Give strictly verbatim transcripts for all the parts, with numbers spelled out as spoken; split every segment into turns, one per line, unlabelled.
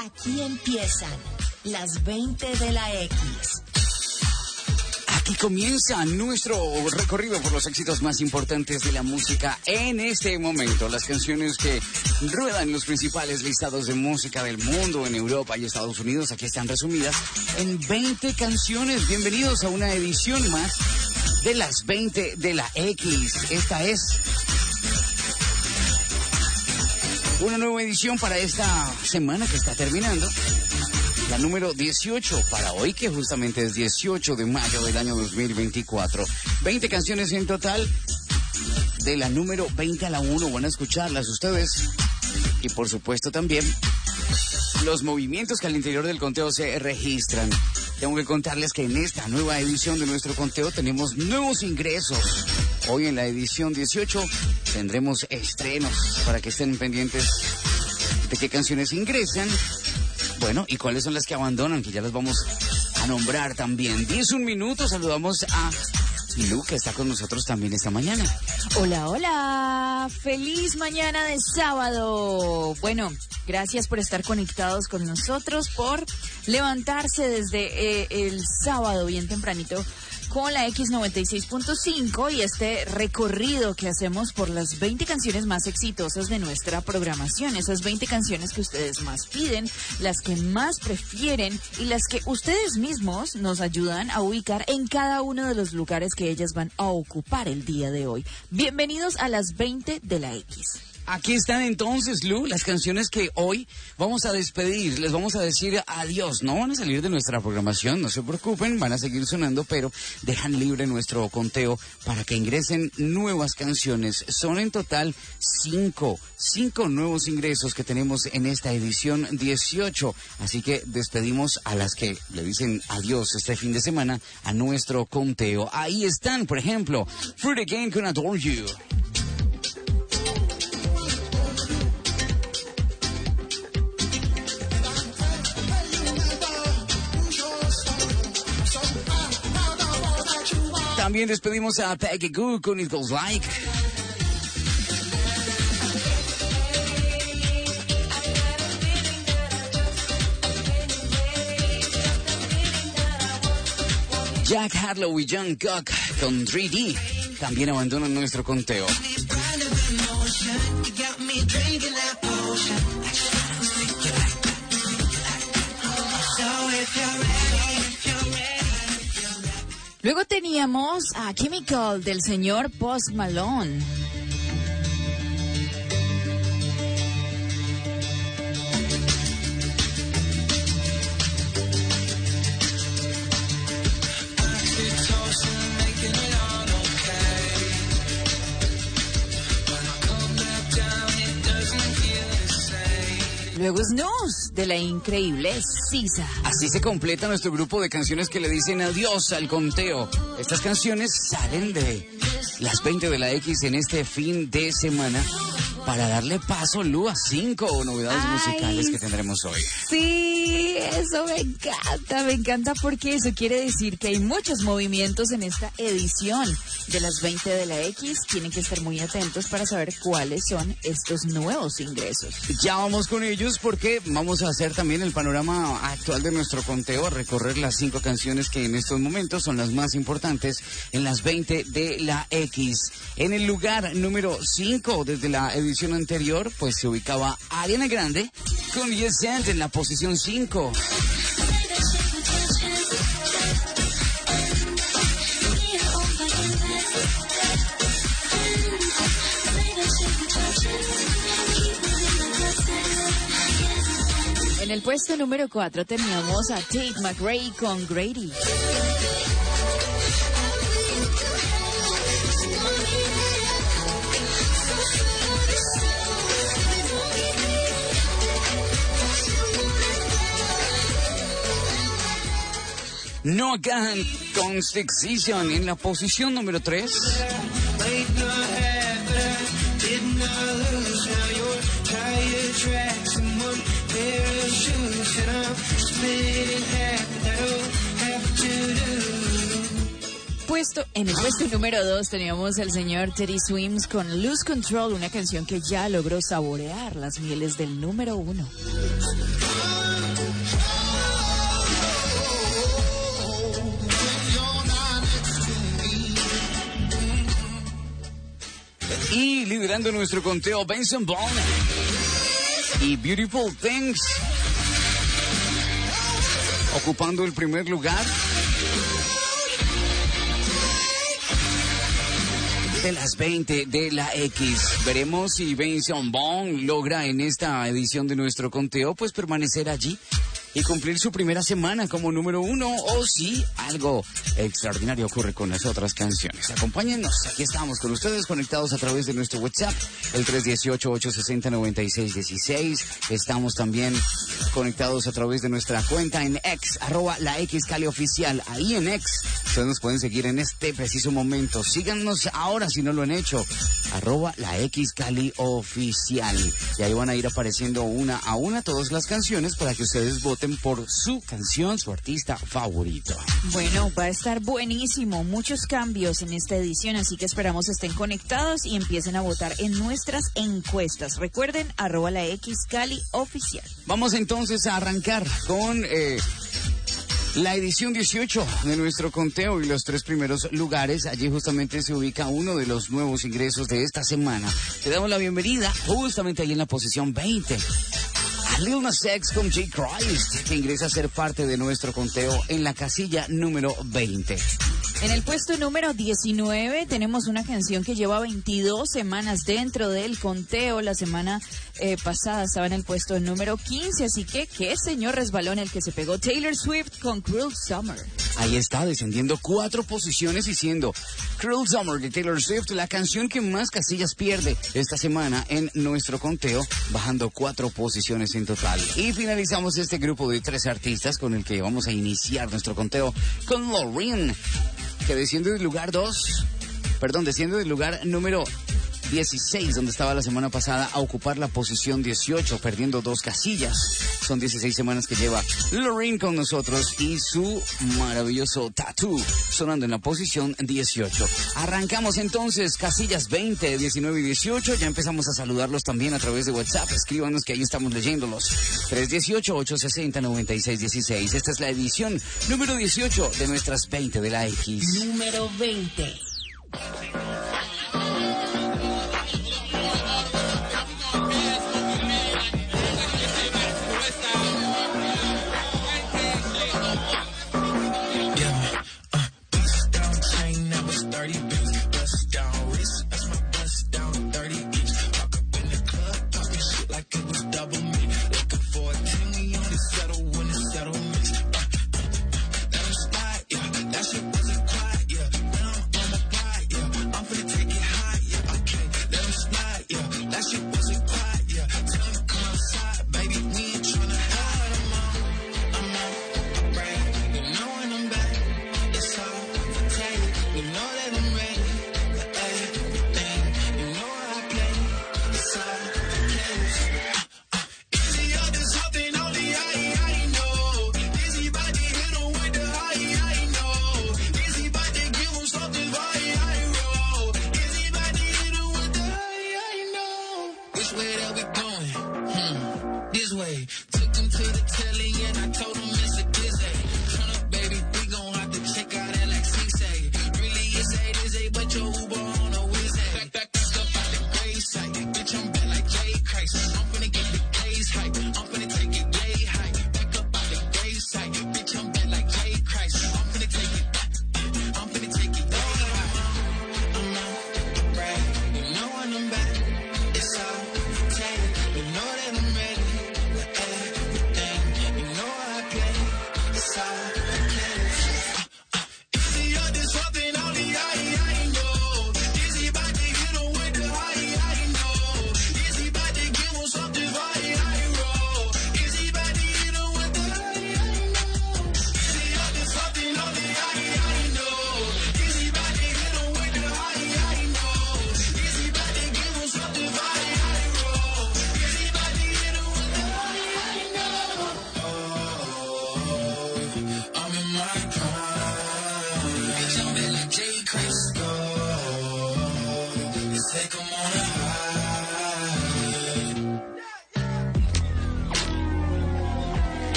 Aquí empiezan las veinte de la X.
Aquí comienza nuestro recorrido por los éxitos más importantes de la música en este momento. Las canciones que ruedan los principales listados de música del mundo en Europa y Estados Unidos. Aquí están resumidas en veinte canciones. Bienvenidos a una edición más de las veinte de la X. Esta es una nueva edición para esta semana que está terminando. La número dieciocho para hoy, que justamente es dieciocho de mayo del año dos mil veinticuatro. veinte canciones en total, de la número veinte a la uno. Van a escucharlas ustedes. Y por supuesto también los movimientos que al interior del conteo se registran. Tengo que contarles que en esta nueva edición de nuestro conteo tenemos nuevos ingresos. Hoy en la edición dieciocho tendremos estrenos para que estén pendientes de qué canciones ingresan. Bueno, ¿y cuáles son las que abandonan? Que ya las vamos a nombrar también. diez, un minuto, saludamos a Lu, que está con nosotros también esta mañana.
Hola, hola, feliz mañana de sábado. Bueno, gracias por estar conectados con nosotros, por levantarse desde eh, el sábado bien tempranito con la X noventa y seis punto cinco y este recorrido que hacemos por las veinte canciones más exitosas de nuestra programación, esas veinte canciones que ustedes más piden, las que más prefieren y las que ustedes mismos nos ayudan a ubicar en cada uno de los lugares que ellas van a ocupar el día de hoy. Bienvenidos a las veinte de la X.
Aquí están entonces, Lu, las canciones que hoy vamos a despedir. Les vamos a decir adiós. No van a salir de nuestra programación, no se preocupen, van a seguir sonando, pero dejan libre nuestro conteo para que ingresen nuevas canciones. Son en total cinco, cinco nuevos ingresos que tenemos en esta edición dieciocho. Así que despedimos a las que le dicen adiós este fin de semana a nuestro conteo. Ahí están, por ejemplo, Fruit Again con Adore You. También despedimos a Peggy Goo con It Goes Like. Jack Harlow y John Cook con tres D también abandonan nuestro conteo.
Luego teníamos a Chemical del señor Post Malone. Luego Snooze, de la increíble Sisa.
Así se completa nuestro grupo de canciones que le dicen adiós al conteo. Estas canciones salen de las veinte de la X en este fin de semana para darle paso, Lu, a cinco novedades Ay, musicales que tendremos hoy.
Sí, eso me encanta, me encanta porque eso quiere decir que hay muchos movimientos en esta edición de las veinte de la X. Tienen que estar muy atentos para saber cuáles son estos nuevos ingresos.
Ya vamos con ellos porque vamos a hacer también el panorama actual de nuestro conteo, a recorrer las cinco canciones que en estos momentos son las más importantes en las veinte de la X. En el lugar número cinco desde la edición anterior, pues se ubicaba Ariana Grande con Yes and en la posición cinco.
En el puesto número cuatro teníamos a Tate McRae con Grady.
Noah Kahan con Six Season en la posición número tres.
Puesto, en el puesto número dos teníamos al señor Teddy Swims con Lose Control, una canción que ya logró saborear las mieles del número uno.
liderando nuestro conteo Benson Boone y Beautiful Things, ocupando el primer lugar de las veinte de la X. Veremos si Benson Boone logra en esta edición de nuestro conteo pues permanecer allí y cumplir su primera semana como número uno, o si algo extraordinario ocurre con las otras canciones. Acompáñennos, aquí estamos con ustedes conectados a través de nuestro WhatsApp, el tres uno ocho, ocho seis cero, nueve seis uno seis. Estamos también conectados a través de nuestra cuenta en X, arroba la X Cali Oficial. Ahí en X, ustedes nos pueden seguir en este preciso momento. Síganos ahora si no lo han hecho, arroba la X Cali Oficial. Y ahí van a ir apareciendo una a una todas las canciones para que ustedes voten por su canción, su artista favorito.
Bueno, va a estar buenísimo, muchos cambios en esta edición, así que esperamos estén conectados y empiecen a votar en nuestras encuestas. Recuerden, arroba la X Cali Oficial.
Vamos entonces a arrancar con eh, la edición dieciocho de nuestro conteo y los tres primeros lugares. Allí justamente se ubica uno de los nuevos ingresos de esta semana. Te damos la bienvenida justamente ahí en la posición veinte. Lil Nas X con J. Christ, que ingresa a ser parte de nuestro conteo en la casilla número veinte.
En el puesto número diecinueve tenemos una canción que lleva veintidós semanas dentro del conteo. La semana eh, pasada estaba en el puesto número quince, así que qué señor resbalón el que se pegó Taylor Swift con Cruel Summer.
Ahí está, descendiendo cuatro posiciones y siendo Cruel Summer de Taylor Swift la canción que más casillas pierde esta semana en nuestro conteo, bajando cuatro posiciones en total. Y finalizamos este grupo de tres artistas con el que vamos a iniciar nuestro conteo con Loreen, que desciende del lugar dos, perdón, desciende del lugar número dieciséis, donde estaba la semana pasada, a ocupar la posición dieciocho, perdiendo dos casillas. Son dieciséis semanas que lleva Loreen con nosotros y su maravilloso Tattoo sonando en la posición dieciocho. Arrancamos entonces casillas veinte, diecinueve y dieciocho. Ya empezamos a saludarlos también a través de WhatsApp. Escríbanos que ahí estamos leyéndolos. tres uno ocho, ocho seis cero, nueve seis uno seis. Esta es la edición número dieciocho de nuestras veinte de la X.
Número veinte.
That shit wasn't quiet, yeah. Now I'm on my pride, yeah.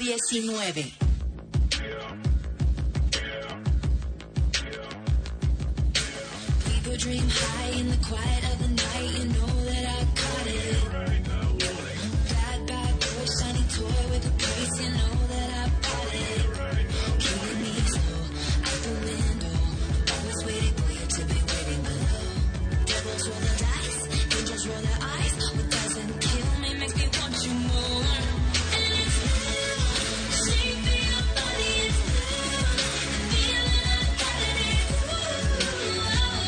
diecinueve.
People dream high in the quiet of the night. You know that I caught it. Bad, bad boy, shiny toy with a price. You know that I bought it. Killing me slow out the window. Always waiting for you to be waiting below. Devils roll the dice, angels roll their eyes. What doesn't kill me makes me want you more. And it's blue, shape of your body is blue. The feeling I got it is blue.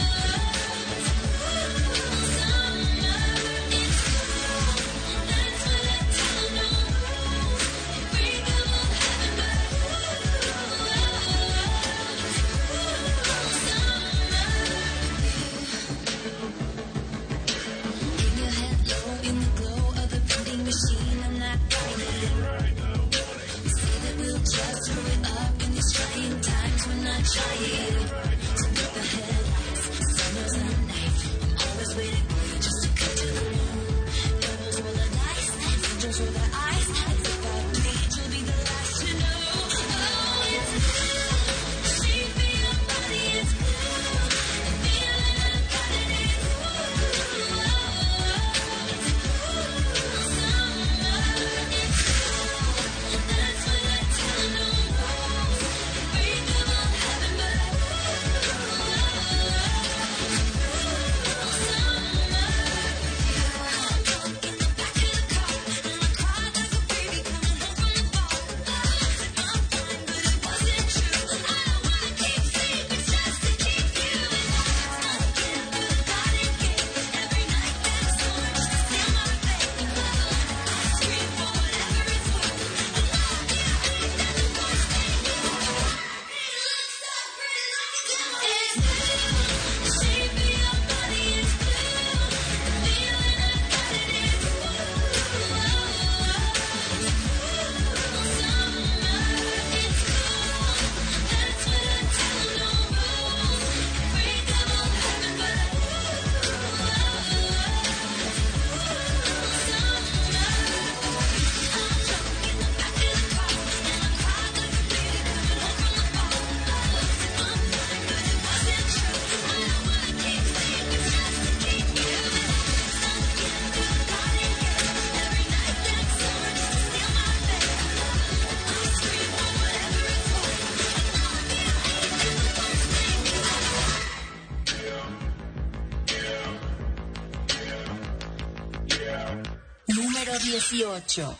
Número dieciocho.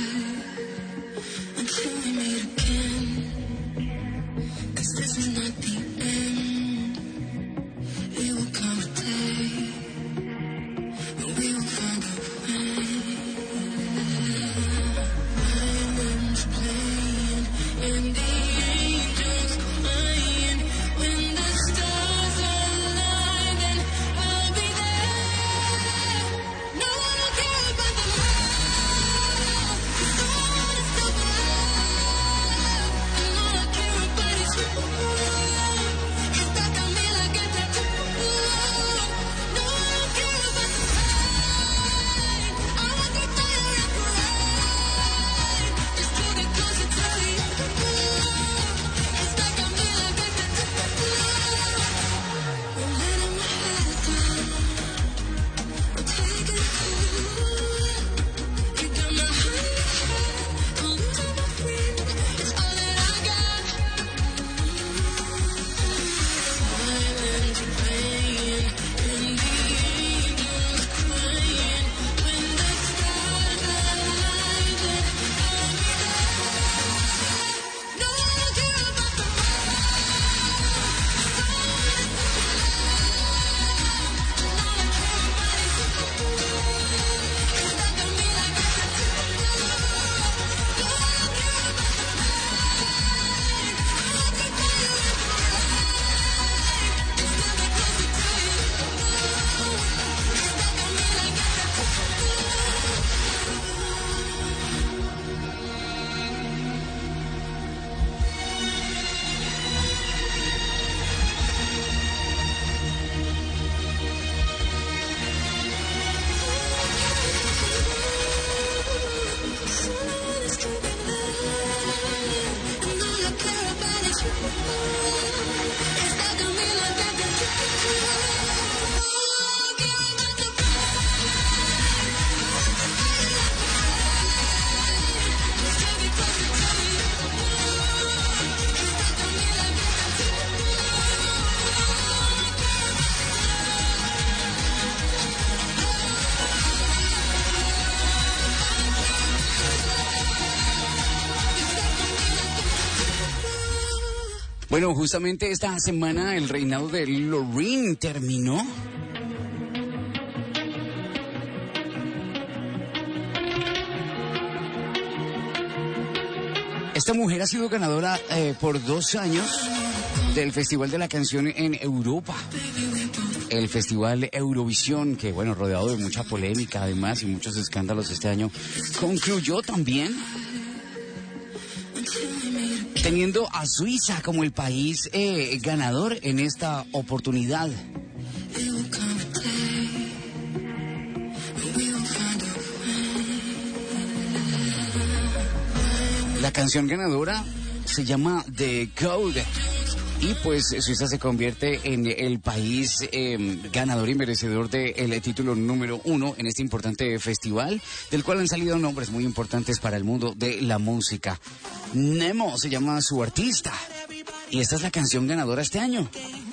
This is not the
Bueno, justamente esta semana el reinado de Loreen terminó. Esta mujer ha sido ganadora eh, por dos años del Festival de la Canción en Europa. El Festival Eurovisión, que bueno, rodeado de mucha polémica además y muchos escándalos este año, concluyó también teniendo a Suiza como el país eh, ganador en esta oportunidad. La canción ganadora se llama The Code y pues Suiza se convierte en el país eh, ganador y merecedor del título número uno en este importante festival, del cual han salido nombres muy importantes para el mundo de la música. Nemo se llama su artista y esta es la canción ganadora este año.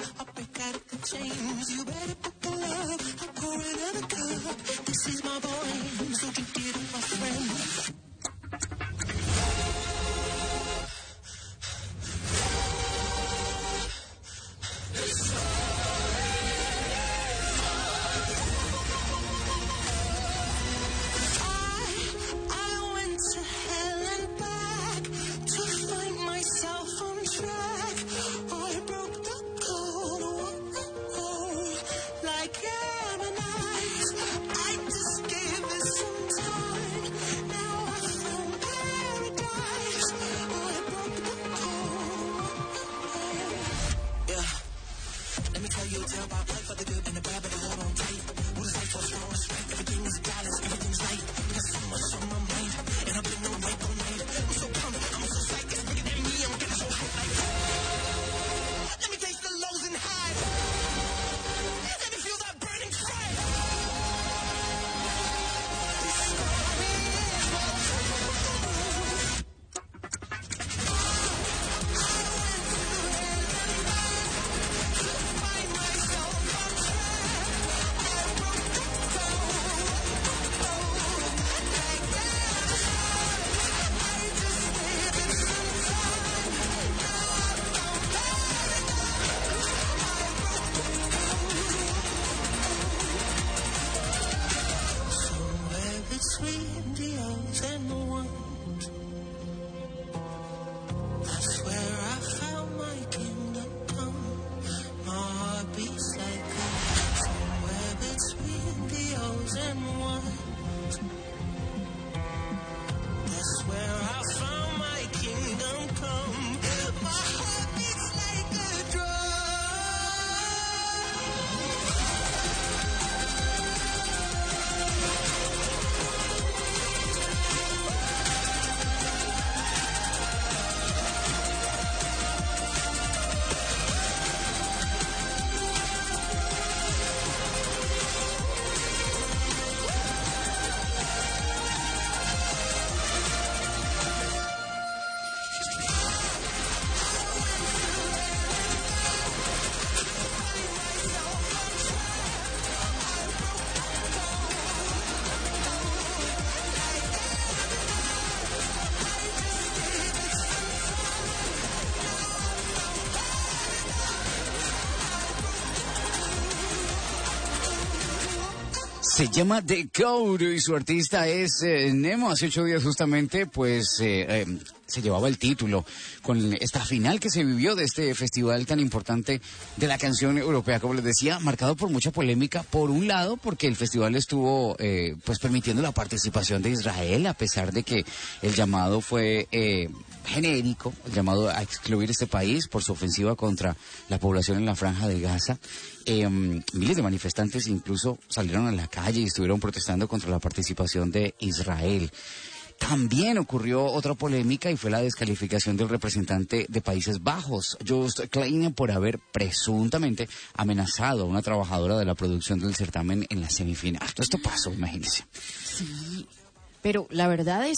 Se llama The Code y su artista es eh, Nemo. Hace ocho días justamente pues eh, eh, se llevaba el título con esta final que se vivió de este festival tan importante de la canción europea, como les decía, marcado por mucha polémica. Por un lado, porque el festival estuvo eh, pues permitiendo la participación de Israel, a pesar de que el llamado fue eh, genérico, el llamado a excluir este país por su ofensiva contra la población en la Franja de Gaza. Eh, miles de manifestantes incluso salieron a la calle y estuvieron protestando contra la participación de Israel. También ocurrió otra polémica y fue la descalificación del representante de Países Bajos, Joost Kleine, por haber presuntamente amenazado a una trabajadora de la producción del certamen en la semifinal. Esto pasó, imagínense.
Sí, pero la verdad es que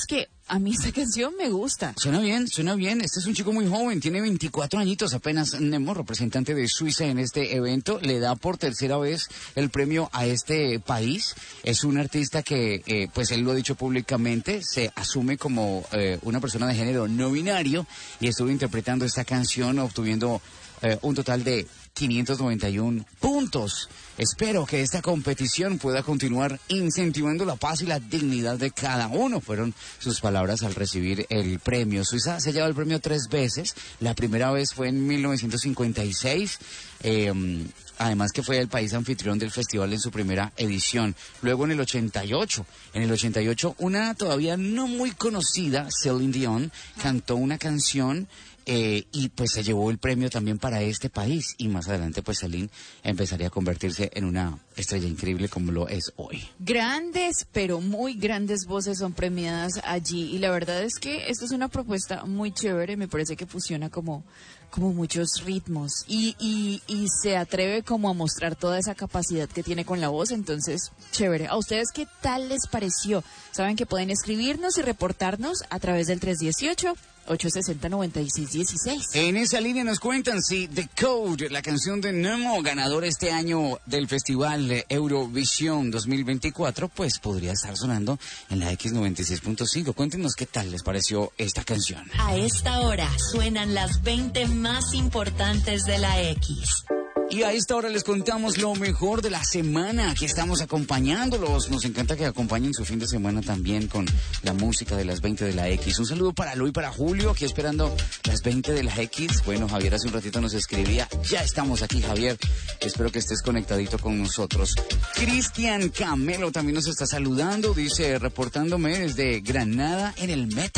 a mí esta canción me gusta.
Suena bien, suena bien. Este es un chico muy joven, tiene veinticuatro añitos apenas. Nemo, representante de Suiza en este evento, le da por tercera vez el premio a este país. Es un artista que, eh, pues él lo ha dicho públicamente, se asume como eh, una persona de género no binario y estuvo interpretando esta canción, obtuviendo eh, un total de quinientos noventa y uno puntos. Espero que esta competición pueda continuar incentivando la paz y la dignidad de cada uno. Fueron sus palabras al recibir el premio. Suiza se ha llevado el premio tres veces. La primera vez fue en mil novecientos cincuenta y seis. Eh, además que fue el país anfitrión del festival en su primera edición. Luego en el ochenta y ocho. En el ochenta y ocho, una todavía no muy conocida, Celine Dion, cantó una canción Eh, y pues se llevó el premio también para este país. Y más adelante pues Celine empezaría a convertirse en una estrella increíble como lo es hoy.
Grandes, pero muy grandes voces son premiadas allí. Y la verdad es que esto es una propuesta muy chévere. Me parece que fusiona como, como muchos ritmos. Y, y, y se atreve como a mostrar toda esa capacidad que tiene con la voz. Entonces, chévere. ¿A ustedes qué tal les pareció? Saben que pueden escribirnos y reportarnos a través del tres dieciocho, ocho sesenta, noventa y seis dieciséis.
En esa línea nos cuentan si The Code, la canción de Nemo, ganador este año del Festival Eurovisión dos mil veinticuatro, pues podría estar sonando en la X noventa y seis punto cinco. Cuéntenos qué tal les pareció esta canción.
A esta hora suenan las veinte más importantes de la X.
Y a esta hora les contamos lo mejor de la semana. Aquí estamos acompañándolos. Nos encanta que acompañen su fin de semana también con la música de las veinte de la X. Un saludo para Lu y para Julio, aquí esperando las veinte de la X. Bueno, Javier hace un ratito nos escribía. Ya estamos aquí, Javier. Espero que estés conectadito con nosotros. Cristian Camelo también nos está saludando. Dice, reportándome desde Granada en el Meta.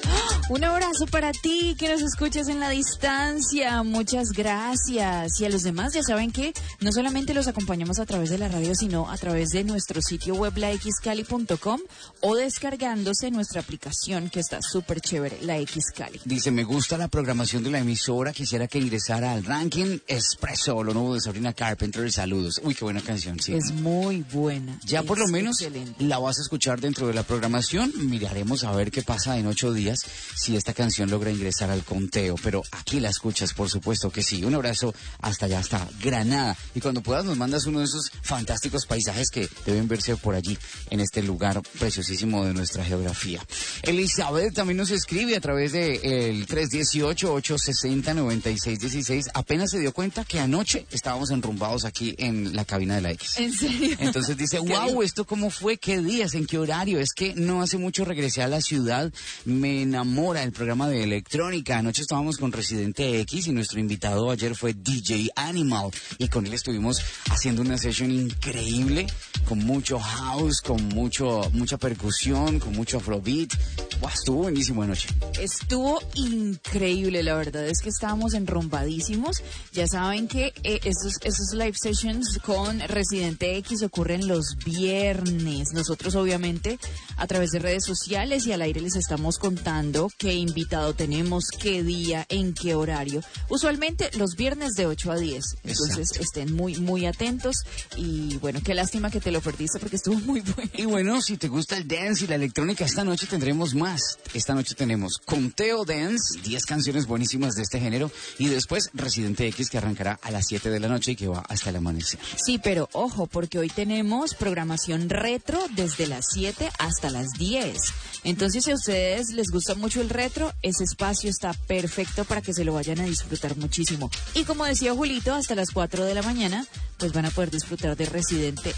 Un abrazo para ti que nos escuchas en la distancia. Muchas gracias. Y a los demás ya saben que no solamente los acompañamos a través de la radio, sino a través de nuestro sitio web la x cali punto com o descargándose nuestra aplicación que está súper chévere, la X Cali.
Dice, me gusta la programación de la emisora. Quisiera que ingresara al ranking Espresso, lo nuevo de Sabrina Carpenter. Saludos. Uy, qué buena canción, sí.
Es muy buena.
Ya
es
por lo menos
excelente.
La vas a escuchar dentro de la programación. Miraremos a ver qué pasa en ocho días si esta canción logra ingresar al conteo, pero aquí la escuchas, por supuesto que sí. Un abrazo hasta allá, hasta Granada. Y cuando puedas nos mandas uno de esos fantásticos paisajes que deben verse por allí, en este lugar preciosísimo de nuestra geografía. Elizabeth también nos escribe a través de el tres dieciocho, ocho sesenta, noventa y seis dieciséis. Apenas se dio cuenta que anoche estábamos enrumbados aquí en la cabina de la X.
¿En serio?
Entonces dice, wow, ¿esto cómo fue? ¿Qué días? ¿En qué horario? Es que no hace mucho regresé a la ciudad. Me enamora el programa de electrónica. Anoche estábamos con Residente X y nuestro invitado ayer fue D J Animal y con él estuvimos haciendo una sesión increíble con mucho house, con mucho mucha percusión, con mucho afrobeat. Wow, estuvo buenísimo anoche.
Estuvo increíble, la verdad es que estábamos enrumbadísimos. Ya saben que eh, esos, esos live sessions con Residente X ocurren los viernes. Nosotros obviamente a través de redes sociales y al aire les estamos contando qué invitado tenemos, qué día, en qué horario. Usualmente los viernes de ocho a diez. Entonces
Exacto.
Estén muy, muy atentos. Y bueno, qué lástima que te lo perdiste porque estuvo muy bueno.
Y bueno, si te gusta el dance y la electrónica, esta noche tendremos más. Esta noche tenemos Conteo Dance, diez canciones buenísimas de este género. Y después Residente X, que arrancará a las siete de la noche y que va hasta el amanecer.
Sí, pero ojo, porque hoy tenemos programación retro desde las siete hasta las diez. Entonces, si a ustedes les gusta mucho el retro, ese espacio está perfecto para que se lo vayan a disfrutar muchísimo. Y como decía Julito, hasta las cuatro de la mañana, pues van a poder disfrutar de Residente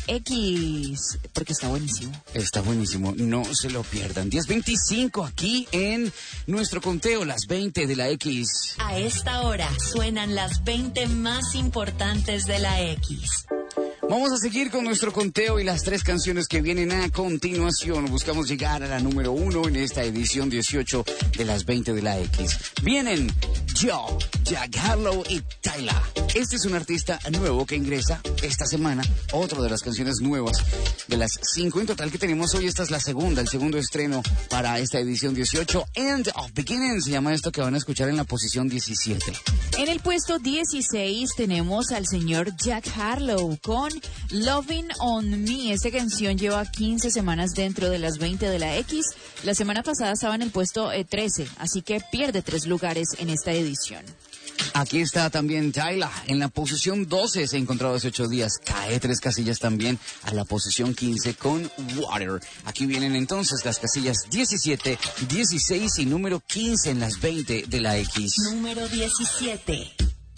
X, porque está buenísimo.
Está buenísimo, no se lo pierdan. diez veinticinco aquí en nuestro conteo, las veinte de la X.
A esta hora suenan las veinte más importantes de la X.
Vamos a seguir con nuestro conteo y las tres canciones que vienen a continuación. Buscamos llegar a la número uno en esta edición dieciocho de las veinte de la X. Vienen Joe, Jack Harlow y Tyla. Este es un artista nuevo que ingresa esta semana, otra de las canciones nuevas de las cinco en total que tenemos hoy. Esta es la segunda, el segundo estreno para esta edición dieciocho. End of Beginning se llama esto que van a escuchar en la posición diecisiete.
En el puesto dieciséis tenemos al señor Jack Harlow con Loving on Me. Esta canción lleva quince semanas dentro de las veinte de la X. La semana pasada estaba en el puesto eh, trece, así que pierde tres lugares en esta edición.
Aquí está también Tyla en la posición doce, se ha encontrado hace ocho días. Cae tres casillas también a la posición quince con Water. Aquí vienen entonces las casillas diecisiete, dieciséis y número quince en las veinte de la X.
Número diecisiete.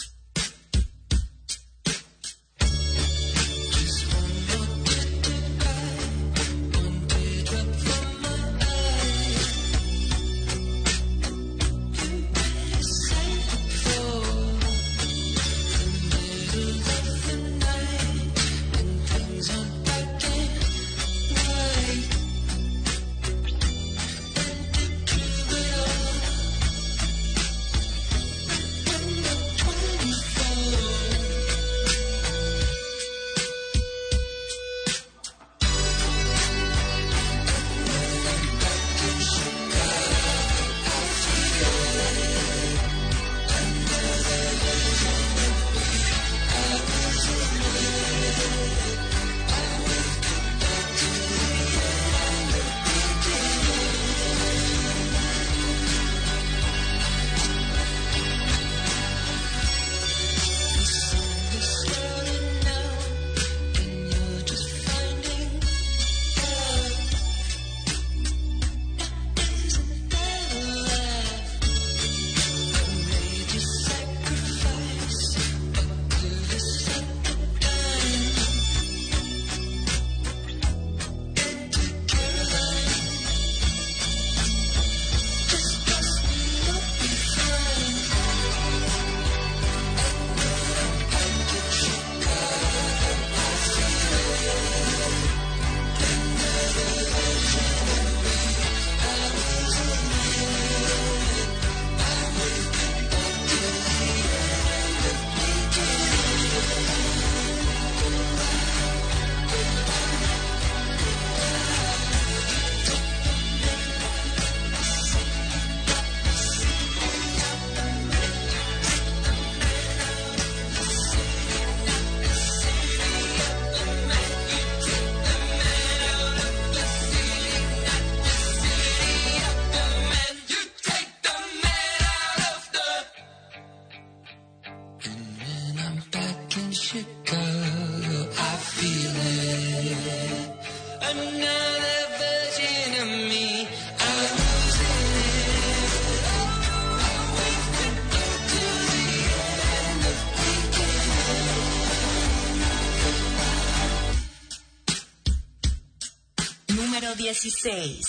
Número dieciséis.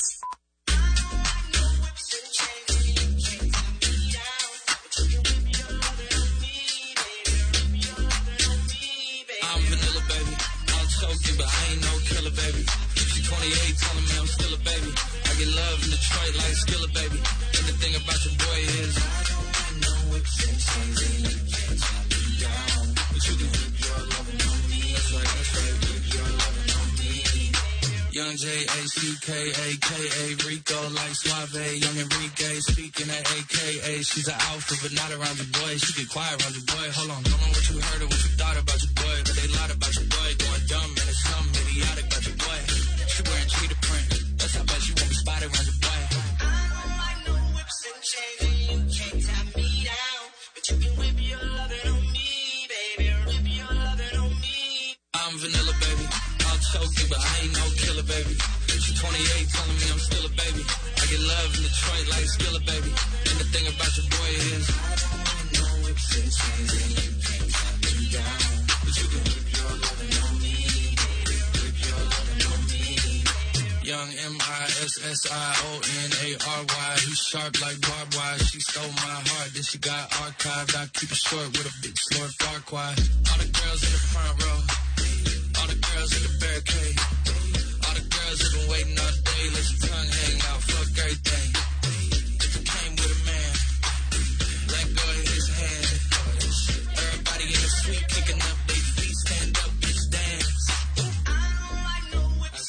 But I ain't no killer, baby. She twenty-eight, telling me I'm still a baby. I get love in Detroit like Skilla, baby. And the thing about your boy is I don't know whips and chains and you can't tie me down. But you can whip your loving on me. That's right, that's right, whip your loving on me. Young J A C K A K A Rico like Suave. Young Enrique speaking at A K A. She's an alpha but not around your boy. She get quiet around your boy. Hold on, don't know what you heard or what you thought about your boy. But they lied about your boy. Going dumb and it's something idiotic about your boy. She wearing cheetah print. That's how bad she won't be spotted around your boy. I don't like no whips and chains and you can't tie me down. But you can whip your lovin' on me, baby. Whip your lovin' on me. I'm vanilla, baby. I'll choke you, but I ain't no killer, baby. She's twenty-eight, telling me I'm still a baby. I get love in Detroit like Skilla, baby. And the thing about your boy is I don't want no whips and chains and you can't tie me down. But you can whip your lovin' on me, baby. Whip your lovin' on me. Young M I S S I O N A R Y. He's sharp like barbed wire. She stole my heart, then she got archived. I keep it short with a bitch, Lord Farquaad. All the girls in the front row. All the girls in the barricade. All the girls have been waiting all day. Let your tongue hang out, fuck everything. If you came with a man, let go of his hand. Everybody in the suite kicking up their feet. Stand up, bitch, dance. I don't like no whips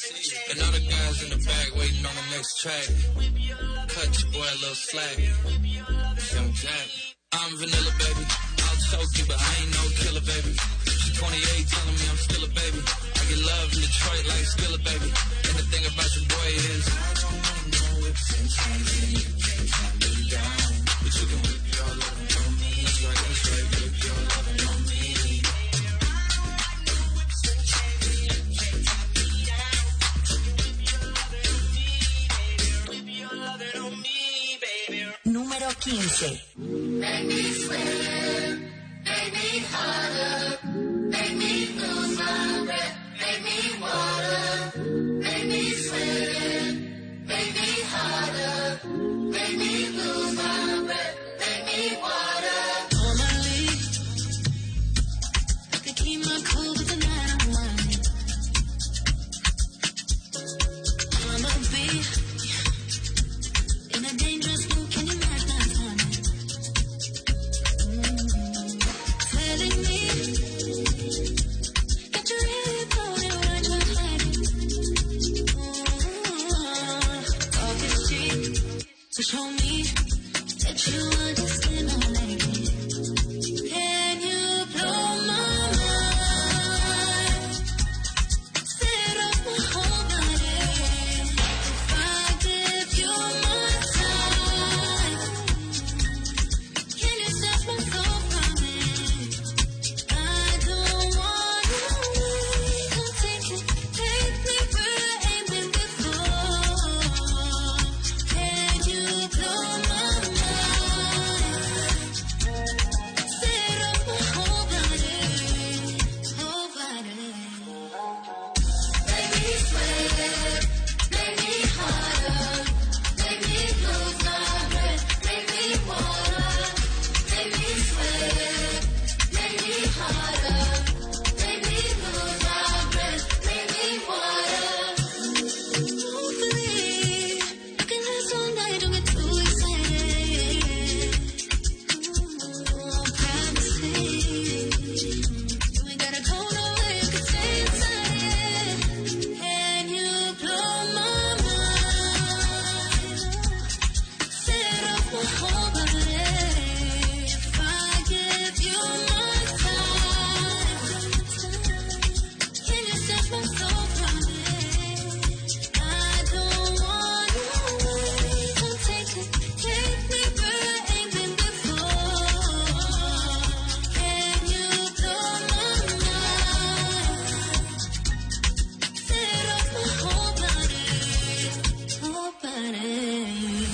other guys in the back waiting on the next track. Cut your boy a little slack. Young Jack. I'm vanilla, baby. I'll choke you, but I ain't no killer, baby. She's twenty-eight, telling me I'm still a baby. I get love in Detroit like Skilla, baby. And the thing about your boy is I don't want no whips and chains, and you can't calm me down. But you can whip your lovin' on me. That's right, that's right, whip your lovin' on me.
Número quince.
Make me sweat, make me harder, make me lose my breath, make me water, make me sweat, make me harder, make me lose my breath, make me water. On my lead, I could keep my cool with the night I'm running. I'ma be in a dangerous mood, can you match my timing? Mm-hmm. Telling me that you really about it when I try to hide it. Mm-hmm. Talk is cheap, so show me that you understand my language. Can you blow my mind? Set off my whole body. If I give you my time, can you snatch my soul from it? I don't wanna wait. Come take it, take me where I ain't been before. Can you blow my mind? Set off my whole body, whole body. Make me sweat, make me harder, make me lose my breath, make me water, make me sweat, make me harder, make me lose my breath, make me water. Hopefully, I can last all night, don't get too excited. Ooh, privacy. You ain't gotta go nowhere, you can stay inside it. Can you blow my mind? Set off my whole body. If I give you my time, can you snatch my soul from it? I don't wanna wait. Come take it, take me where I ain't been before. Can you blow my mind? Set off my whole body, whole body.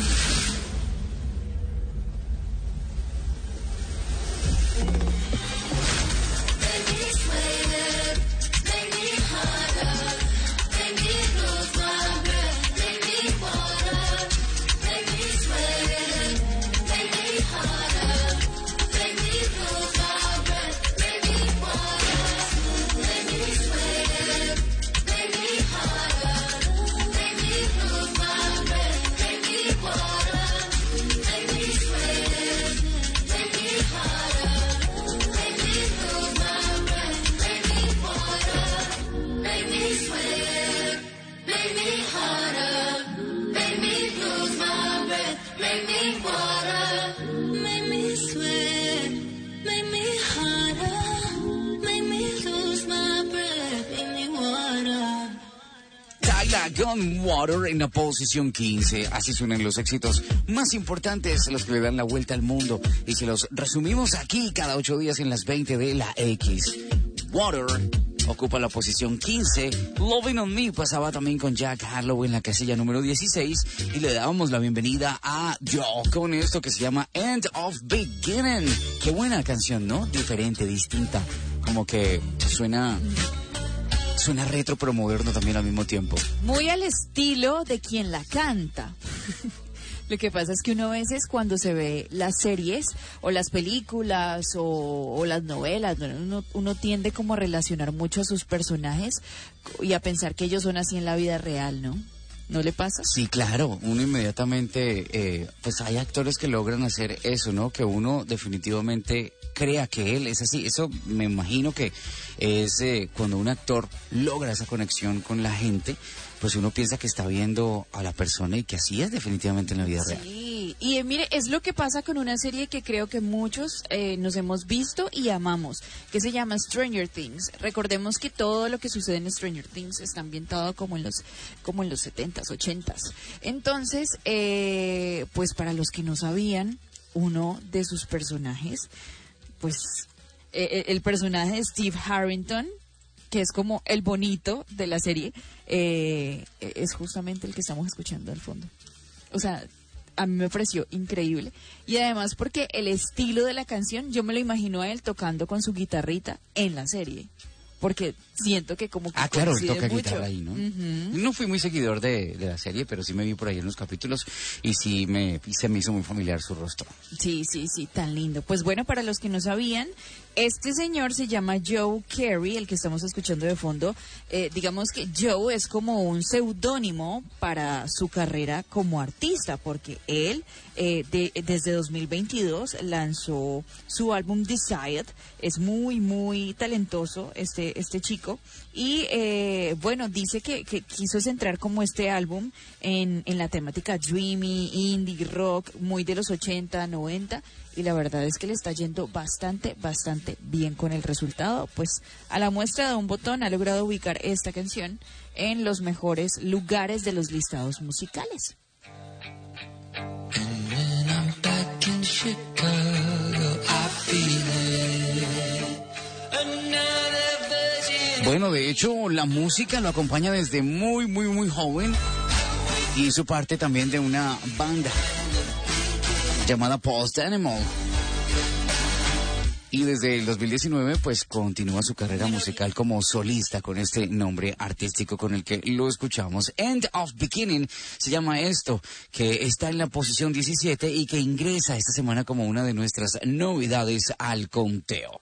Make me sweat, make me harder, make me lose my breath, make me water, make me sweat, make me harder, make me lose my breath, make me water, make me sweat, make me harder, make me lose my breath, make me water, make me sweat, make me harder, make me lose my breath, make me water, make me sweat, make me harder, make me lose my breath, make me water, make me sweat, make me harder, make me lose my breath, make me water.
Tyla con Water en la posición quince. Así suenan los éxitos más importantes, los que le dan la vuelta al mundo. Y se los resumimos aquí cada ocho días en las veinte de la X. Water ocupa la posición quince. Loving on Me pasaba también con Jack Harlow en la casilla número dieciséis. Y le dábamos la bienvenida a Joe con esto que se llama End of Beginning. Qué buena canción, ¿no? Diferente, distinta. Como que suena... Suena retro pero moderno también al mismo tiempo.
Muy al estilo de quien la canta. Lo que pasa es que uno a veces cuando se ve las series o las películas o, o las novelas, uno, uno tiende como a relacionar mucho a sus personajes y a pensar que ellos son así en la vida real, ¿no? ¿No le pasa?
Sí, claro, uno inmediatamente, eh, pues hay actores que logran hacer eso, ¿no? Que uno definitivamente crea que él es así. Eso me imagino que es eh, cuando un actor logra esa conexión con la gente, pues uno piensa que está viendo a la persona y que así es definitivamente en la vida real.
Sí, y eh, mire, es lo que pasa con una serie que creo que muchos eh, nos hemos visto y amamos, que se llama Stranger Things. Recordemos que todo lo que sucede en Stranger Things está ambientado como en los como en los setentas, ochentas. Entonces, eh, pues para los que no sabían, uno de sus personajes, pues eh, el personaje de Steve Harrington, que es como el bonito de la serie, eh, es justamente el que estamos escuchando al fondo. O sea, a mí me pareció increíble. Y además porque el estilo de la canción, yo me lo imagino a él tocando con su guitarrita en la serie. Porque siento que como que
Ah, claro, él
coincide
toca
mucho.
guitarra ahí, ¿no?
Ujú.
No fui muy seguidor de, de la serie, pero sí me vi por ahí en los capítulos y sí me, y se me hizo muy familiar su rostro.
Sí, sí, sí, tan lindo. Pues bueno, para los que no sabían, este señor se llama Joe Carey, el que estamos escuchando de fondo. Eh, digamos que Joe es como un seudónimo para su carrera como artista, porque él eh, de- desde dos mil veintidós lanzó su álbum Decide. Es muy, muy talentoso este, este chico. Y eh, bueno, dice que, que quiso centrar como este álbum en, en la temática dreamy, indie, rock, muy de los ochenta, noventa. Y la verdad es que le está yendo bastante, bastante bien con el resultado. Pues a la muestra de un botón ha logrado ubicar esta canción en los mejores lugares de los listados musicales.
And when I'm back in Chicago, I feel it. Another version.
Bueno, de hecho, la música lo acompaña desde muy, muy, muy joven y hizo parte también de una banda llamada Post Animal. Y desde el dos mil diecinueve, pues continúa su carrera musical como solista con este nombre artístico con el que lo escuchamos. End of Beginning se llama esto, que está en la posición diecisiete y que ingresa esta semana como una de nuestras novedades al conteo.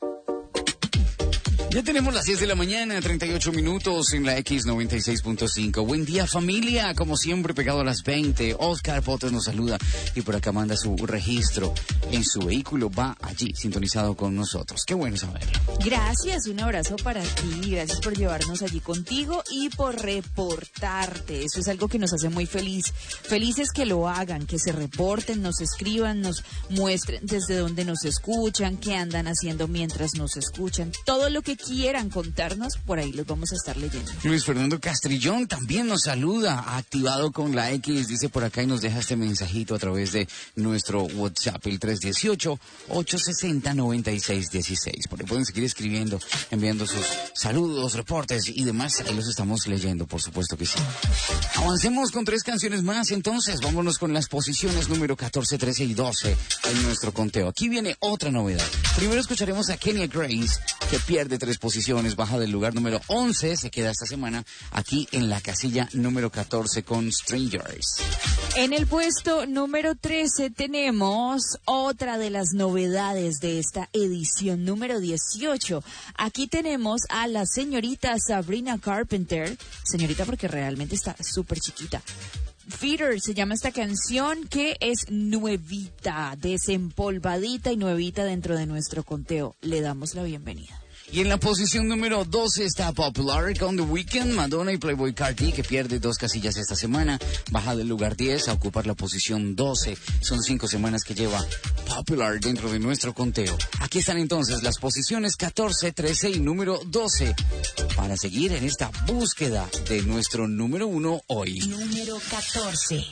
Ya tenemos las diez de la mañana, treinta y ocho minutos en la X noventa y seis punto cinco. Buen día, familia. Como siempre, pegado a las veinte. Oscar Potes nos saluda y por acá manda su registro en su vehículo. Va allí, sintonizado con nosotros. Qué bueno saberlo.
Gracias, un abrazo para ti, gracias por llevarnos allí contigo y por reportarte. Eso es algo que nos hace muy feliz. Felices que lo hagan, que se reporten, nos escriban, nos muestren desde dónde nos escuchan, qué andan haciendo mientras nos escuchan. Todo lo que quieran contarnos, por ahí los vamos a estar leyendo.
Luis Fernando Castrillón también nos saluda, activado con la X, dice por acá y nos deja este mensajito a través de nuestro WhatsApp, el tres uno ocho, ocho seis cero, nueve seis uno seis. Por ahí pueden seguir escribiendo, enviando sus saludos, reportes y demás. Ahí los estamos leyendo, por supuesto que sí. Avancemos con tres canciones más, entonces vámonos con las posiciones número catorce, trece y doce en nuestro conteo. Aquí viene otra novedad. Primero escucharemos a Kenya Grace, que pierde tres posiciones, baja del lugar número once, se queda esta semana aquí en la casilla número catorce con Strangers.
En el puesto número trece tenemos otra de las novedades de esta edición número dieciocho. Aquí tenemos a la señorita Sabrina Carpenter, señorita porque realmente está súper chiquita. Feeder se llama esta canción, que es nuevita, desempolvadita y nuevita dentro de nuestro conteo. Le damos la bienvenida.
Y en la posición número doce está Popular con The Weeknd, Madonna y Playboi Carti, que pierde dos casillas esta semana. Baja del lugar diez a ocupar la posición doce. Son cinco semanas que lleva Popular dentro de nuestro conteo. Aquí están entonces las posiciones catorce, trece y número doce para seguir en esta búsqueda de nuestro número uno hoy.
Número catorce.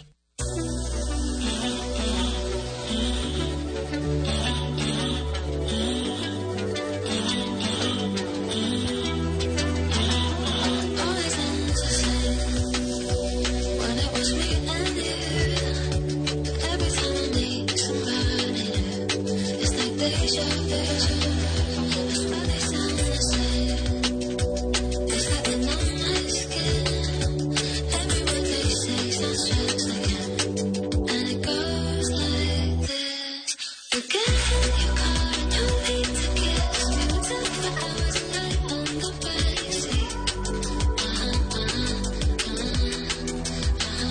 Always anticipating when it was me and you. Every time I meet somebody new, it's like deja vu. I swear they sound the same. It's happening on my skin. Every word they say sounds just like him, and it goes like this. You get in your car and you need to kiss me. We're together for hours and night on the backseat.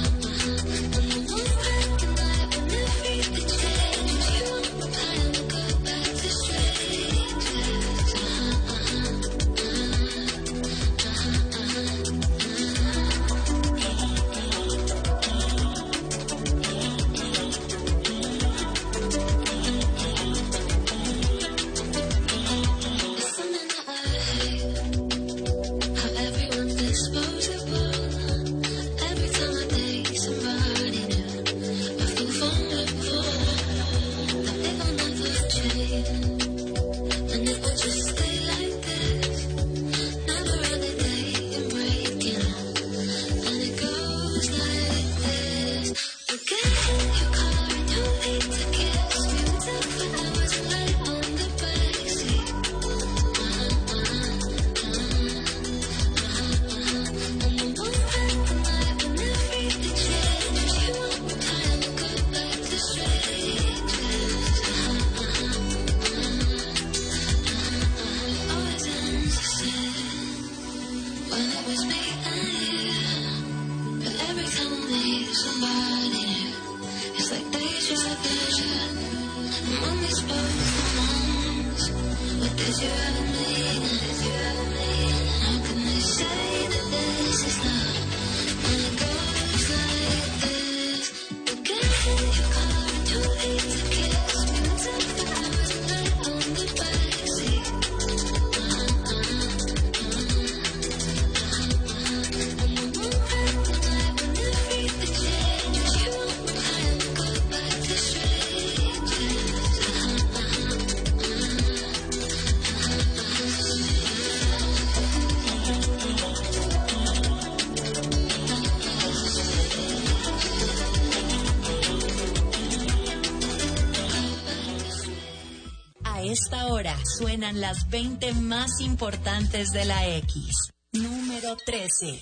Esta hora suenan las veinte más importantes de la X. Número trece.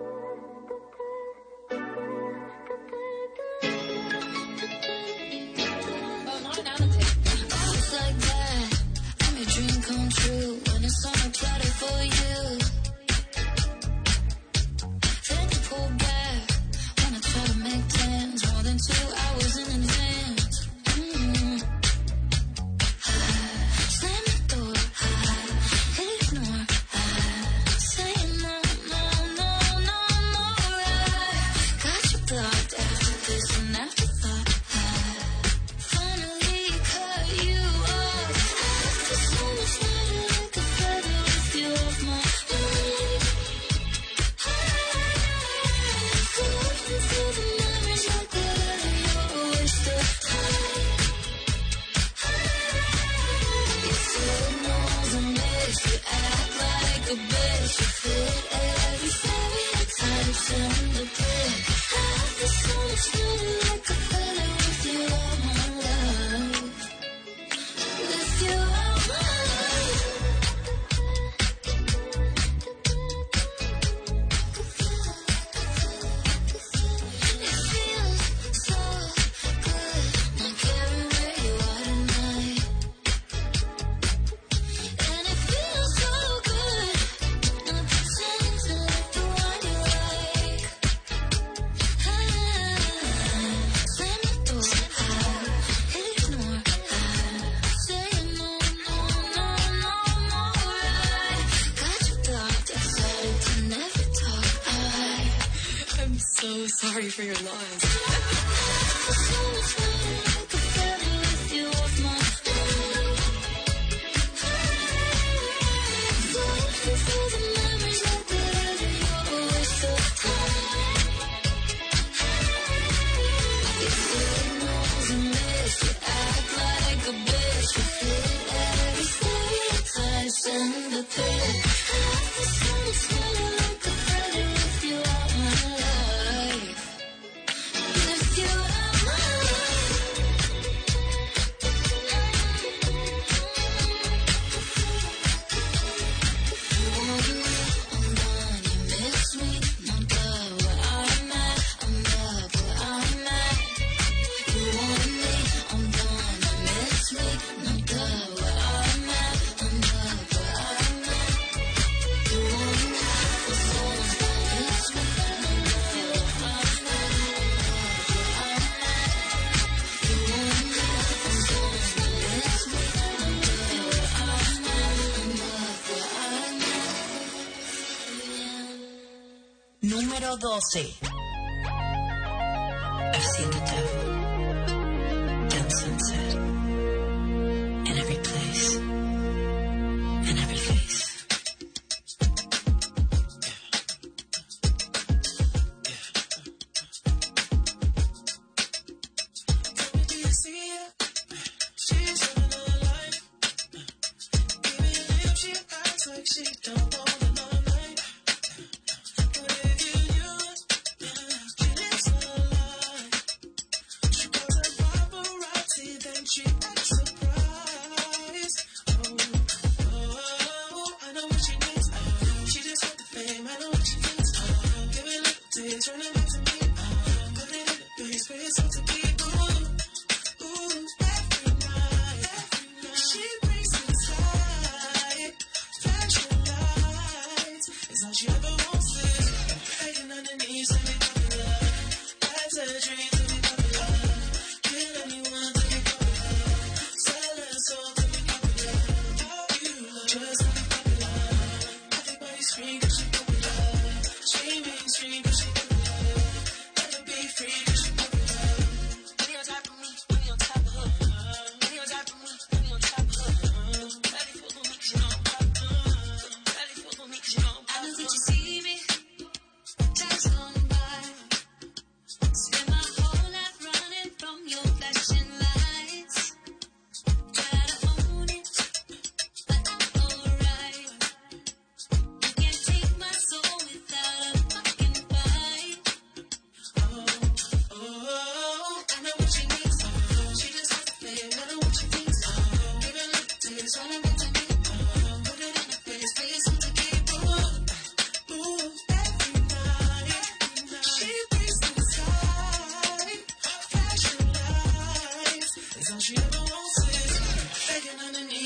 Sorry for your loss.
Número doce.
I've seen the devil, done sunset, in every place, in every face.
Do you see her? She's living her life. Even if she acts like she don't want another night. But if you knew it, she lives her life. She calls her paparazzi, then she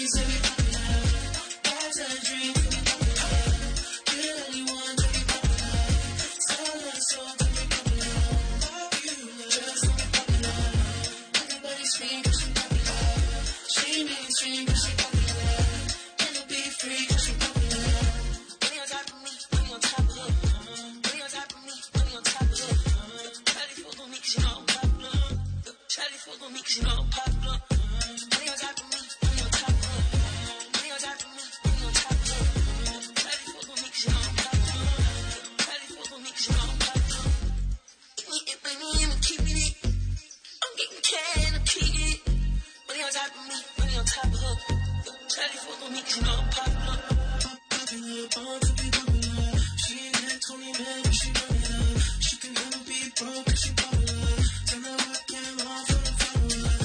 needs to be popular. That's a dream to be popular. Kill anyone to be popular. Sell a soul to be popular. Popular, just to be popular. Everybody scream 'cause she popular. She mainstream 'cause she popular. Never be free 'cause she popular. When you're on top of me, when you're on top of her. When you're on top of me, when you're on top of her. Shawty fuck on me 'cause you know I'm popular. Shawty fuck on me 'cause you know I'm popular. When you're on top of me, when you're on top of her. When you're on top of me, when you're on top of her. Shawty fuck on me 'cause you know I'm popular. Shawty fuck on me 'cause you know I'm popular. Give me it, bring me in, I'm keeping it. I'm getting can, I'm keeping it. When you're on top of me, when you're on top of her. Shawty fuck on me 'cause you know I'm popular. Popular, born to be popular. She ain't had twenty men, but she popular. She can never be broke 'cause she popular. Tell her what came wrong for the followers.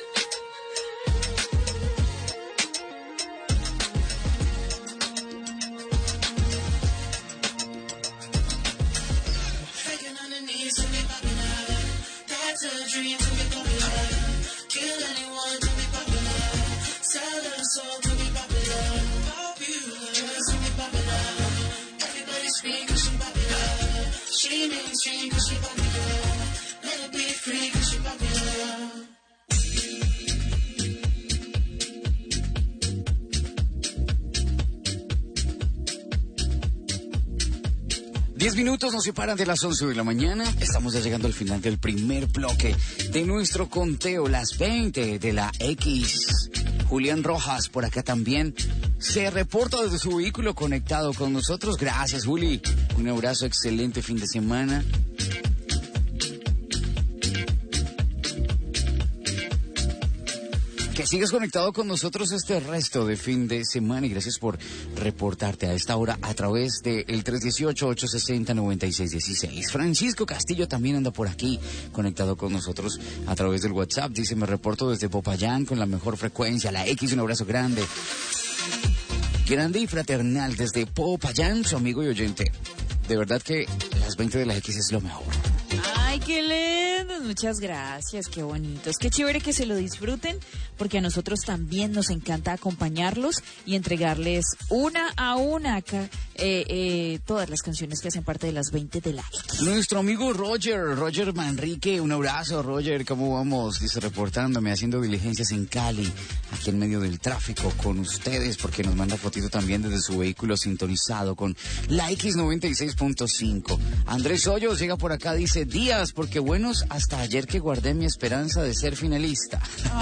Faking on the knees to be popular. That's a dream to be popular. Kill anyone to be popular. Sell her soul to be popular. Popular, just to be popular. Everybody scream 'cause she popular. She mainstream 'cause she popular. Let her be free 'cause she popular.
Diez minutos nos separan de las once de la mañana. Estamos ya llegando al final del primer bloque de nuestro conteo, las veinte de la X. Julián Rojas por acá también se reporta desde su vehículo conectado con nosotros. Gracias, Juli. Un abrazo, excelente fin de semana. Que sigas conectado con nosotros este resto de fin de semana y gracias por reportarte a esta hora a través del tres uno ocho, ocho seis cero, nueve seis uno seis. Francisco Castillo también anda por aquí conectado con nosotros a través del WhatsApp. Dice, me reporto desde Popayán con la mejor frecuencia, la X, un abrazo grande. Grande y fraternal desde Popayán, su amigo y oyente. De verdad que las veinte de la X es lo mejor.
Ay, qué lindo. Muchas gracias, qué bonitos. Qué chévere que se lo disfruten, porque a nosotros también nos encanta acompañarlos y entregarles una a una acá, eh, eh, todas las canciones que hacen parte de las veinte de la X.
Nuestro amigo Roger, Roger Manrique, un abrazo, Roger, ¿cómo vamos? Dice, reportándome, haciendo diligencias en Cali, aquí en medio del tráfico con ustedes, porque nos manda fotito también desde su vehículo sintonizado con la X noventa y seis punto cinco. Andrés Hoyos llega por acá, dice, días, porque buenos hasta ayer que guardé mi esperanza de ser finalista.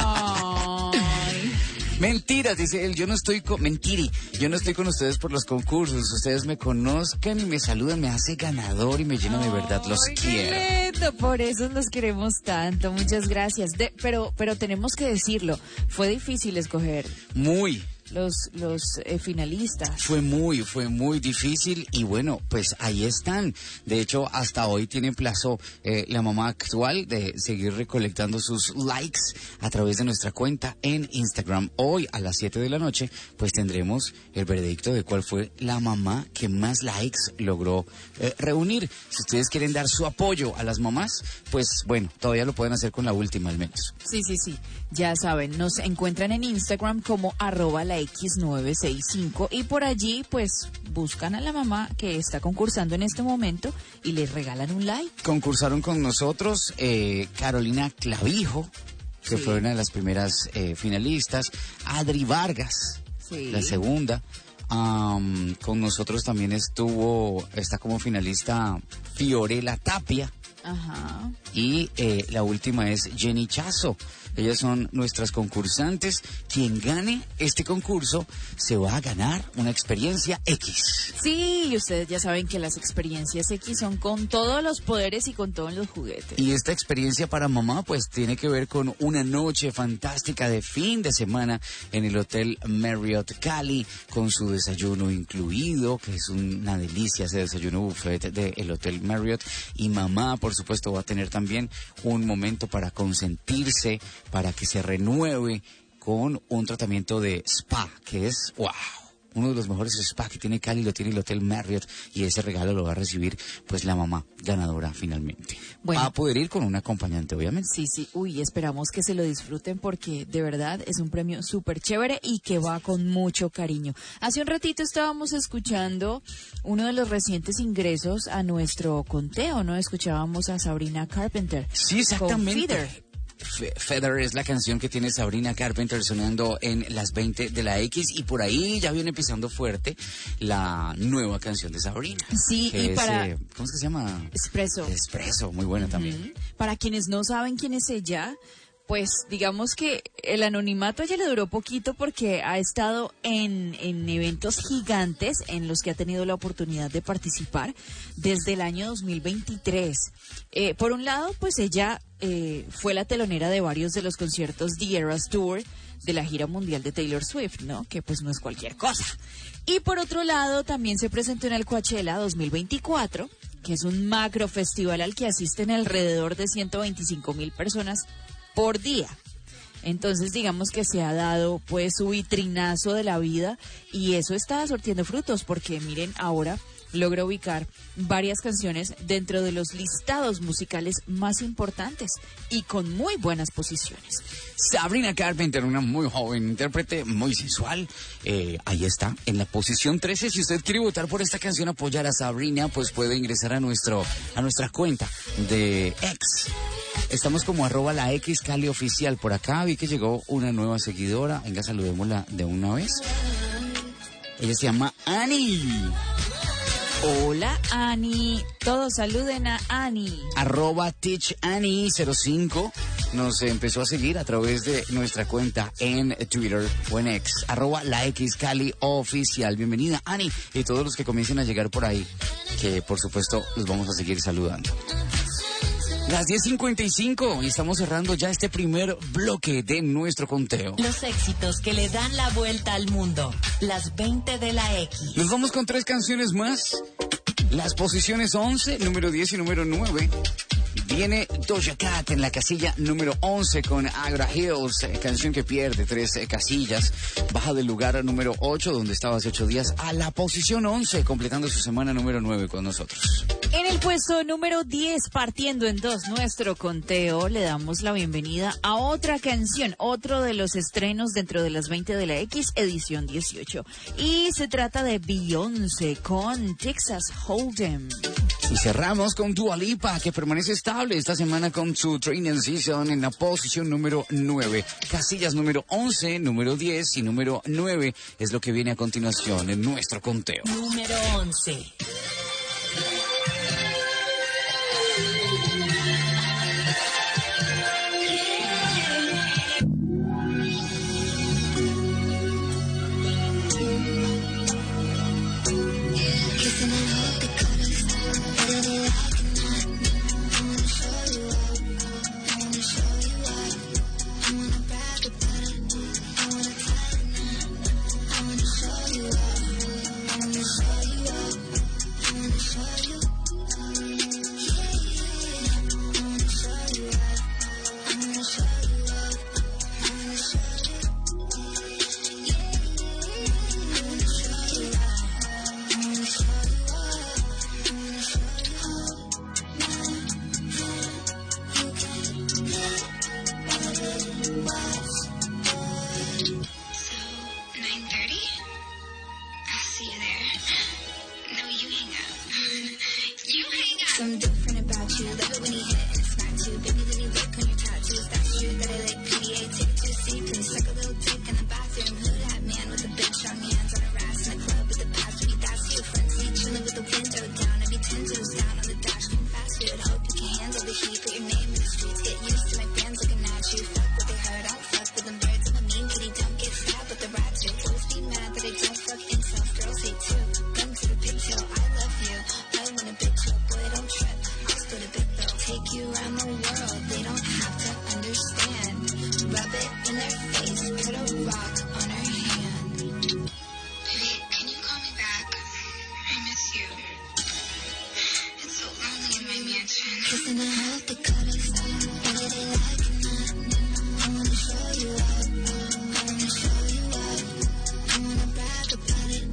Ay.
Mentiras, dice él, yo no estoy con... Mentiri, yo no estoy con ustedes por los concursos. Ustedes me conozcan y me saludan, me hace ganador y me llena de verdad. Los
Ay,
quiero.
Qué lindo, por eso nos queremos tanto. Muchas gracias. De, pero, pero tenemos que decirlo, fue difícil escoger
Muy.
los, los eh, finalistas.
Fue muy, fue muy difícil y bueno, pues ahí están. De hecho, hasta hoy tiene plazo eh, la mamá actual de seguir recolectando sus likes a través de nuestra cuenta en Instagram. Hoy a las siete de la noche, pues tendremos el veredicto de cuál fue la mamá que más likes logró eh, reunir. Si ustedes quieren dar su apoyo a las mamás, pues bueno, todavía lo pueden hacer con la última al menos.
Sí, sí, sí. Ya saben, nos encuentran en Instagram como arroba la X nueve seis cinco y por allí pues buscan a la mamá que está concursando en este momento y les regalan un like.
Concursaron con nosotros eh, Carolina Clavijo, que
Sí.
fue una de las primeras eh, finalistas, Adri Vargas,
Sí.
la segunda. Um, con nosotros también estuvo, está como finalista Fiorella Tapia.
Ajá.
Y eh, la última es Jenny Chazo. Ellas son nuestras concursantes. Quien gane este concurso se va a ganar una experiencia X.
Sí, y ustedes ya saben que las experiencias X son con todos los poderes y con todos los juguetes.
Y esta experiencia para mamá pues tiene que ver con una noche fantástica de fin de semana en el Hotel Marriott Cali, con su desayuno incluido, que es una delicia ese desayuno buffet del Hotel Marriott. Y mamá, por supuesto, va a tener también un momento para consentirse, para que se renueve con un tratamiento de spa, que es wow. uno de los mejores spas que tiene Cali, lo tiene el Hotel Marriott, y ese regalo lo va a recibir pues la mamá ganadora finalmente.
Bueno.
Va a poder ir con un acompañante, obviamente.
Sí, sí, uy, esperamos que se lo disfruten porque de verdad es un premio súper chévere y que va con mucho cariño. Hace un ratito estábamos escuchando uno de los recientes ingresos a nuestro conteo, ¿no? Escuchábamos a Sabrina Carpenter.
Sí, exactamente.
Con Feather.
Fe- Feather es la canción que tiene Sabrina Carpenter sonando en las veinte de la X, y por ahí ya viene pisando fuerte la nueva canción de Sabrina.
Sí,
que
y
es,
para-
eh, ¿cómo es que se llama?
Espresso.
Espresso, muy buena también.
Ujú. Para quienes no saben quién es ella, pues digamos que el anonimato a ella le duró poquito porque ha estado en, en eventos gigantes en los que ha tenido la oportunidad de participar desde el año dos mil veintitrés. Eh, por un lado, pues ella eh, fue la telonera de varios de los conciertos The Eras Tour de la gira mundial de Taylor Swift, ¿no? Que pues no es cualquier cosa. Y por otro lado, también se presentó en el Coachella dos mil veinticuatro, que es un macro festival al que asisten alrededor de ciento veinticinco mil personas por día. Entonces digamos que se ha dado pues su vitrinazo de la vida y eso está sortiendo frutos porque miren, ahora logra ubicar varias canciones dentro de los listados musicales más importantes y con muy buenas posiciones.
Sabrina Carpenter, una muy joven intérprete, muy sensual. Eh, ahí está, en la posición trece. Si usted quiere votar por esta canción, apoyar a Sabrina, pues puede ingresar a nuestro a nuestra cuenta de X. Estamos como arroba la X Cali Oficial. Por acá vi que llegó una nueva seguidora. Venga, saludémosla de una vez. Ella se llama Annie.
Hola Ani, todos saluden a Ani.
Arroba Teach Annie cero cinco nos empezó a seguir a través de nuestra cuenta en Twitter o en X, arroba la X Cali Oficial. Bienvenida Annie y todos los que comiencen a llegar por ahí, que por supuesto los vamos a seguir saludando. Las diez cincuenta y cinco y estamos cerrando ya este primer bloque de nuestro conteo.
Los éxitos que le dan la vuelta al mundo. Las veinte de la X.
Nos vamos con tres canciones más. Las posiciones once, número diez y número nueve. Viene Doja Cat en la casilla número once con Agra Hills, eh, canción que pierde tres eh, casillas. Baja del lugar número ocho, donde estaba hace ocho días, a la posición once, completando su semana número nueve con nosotros.
En el puesto número diez, partiendo en dos nuestro conteo, le damos la bienvenida a otra canción, otro de los estrenos dentro de las veinte de la X, edición dieciocho. Y se trata de Beyoncé con Texas Hold'em.
Y cerramos con Dua Lipa, que permanece estable esta semana con su Training Season en la posición número nueve. Casillas número once, número diez y número nueve es lo que viene a continuación en nuestro conteo.
Número once.
Something different about you. Love it when you hit it and smack you. Baby, then you lick on your tattoos. That's true that I like P D A. Take it to a seat and suck a little dick in the bathroom. Who that man with the big strong hands on her ass in the club with the past? Maybe that's you. Front seat chilling with the window down. I'd be ten toes down on the dash from fast food. Hope you can handle the heat. Put your name in the streets. Get used to my fans looking at you. Fuck what they heard. I don't fuck with them birds. I'm a mean kitty. Don't get stabbed with the rat too. Always be mad that I don't fuck incels. Girls hate too. Gun to the pigtail. I love you. I want a big club. Boy, don't trip. I'll split a big bill. Take you around the world. They don't have to understand. Rub it in their face. Put a rock on her hand.
Baby, can you call me back? I miss you. It's so lonely in my mansion.
Kissing and hope the cutters. Whether they like it or not. I wanna show you up. I wanna show you up. I wanna brag about it.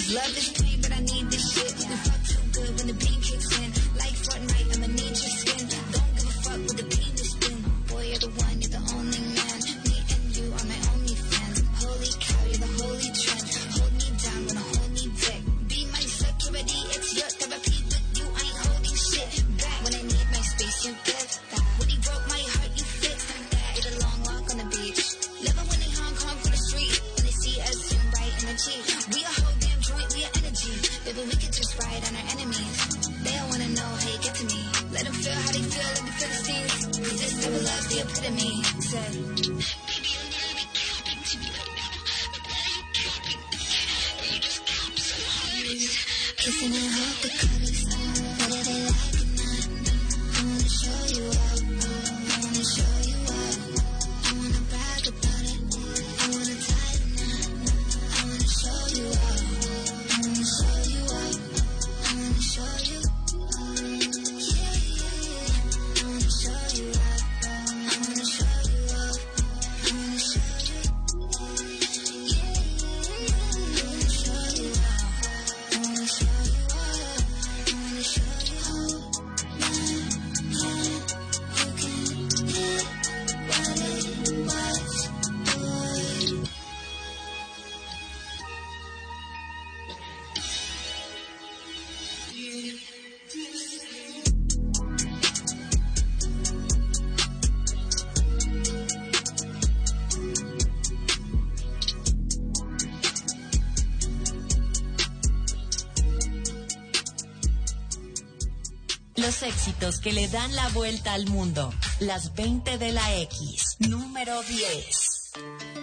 Love is pain, but I need this shit. We fuck too good when the pain kicks in. Like Fortnite, I'ma need your skin. Don't give a fuck with the penis spin. Boy, you're the one, you're the only man. Me and you are my only fans. Holy cow, you're the holy trend. Hold me down, gonna hold me back. Be my security, it's your therapy. With you, I ain't holding shit back. When I need my space, you give that. When he broke my heart, you fixed that. It's a long walk on the beach. Love it when they Hong Kong for the street. When they see us swim right in the Jeep. We a whole damn joint, we a energy. Baby, we could just ride on our enemies. They don't wanna know how you get to me. Let them feel how they feel like the Philistines. Cause this type of love's the epitome. Say, baby, you'll never be capping to me right now. But why are you capping? Will you just cap so hard? Kissing and hold the colors. Whether they like it or not. I wanna show you out. I wanna show you out. I wanna brag about it. I wanna tie the knot. I wanna show you out. I wanna show you out. I wanna show you. Yeah, yeah, yeah. I wanna show you out. I wanna show you out. I wanna show you. Yeah, yeah, yeah. I wanna show you out. I wanna show you out. I wanna show you how. My hand, you can get what it was, boy.
Los éxitos que le dan la vuelta al mundo. Las veinte de la X. Número diez.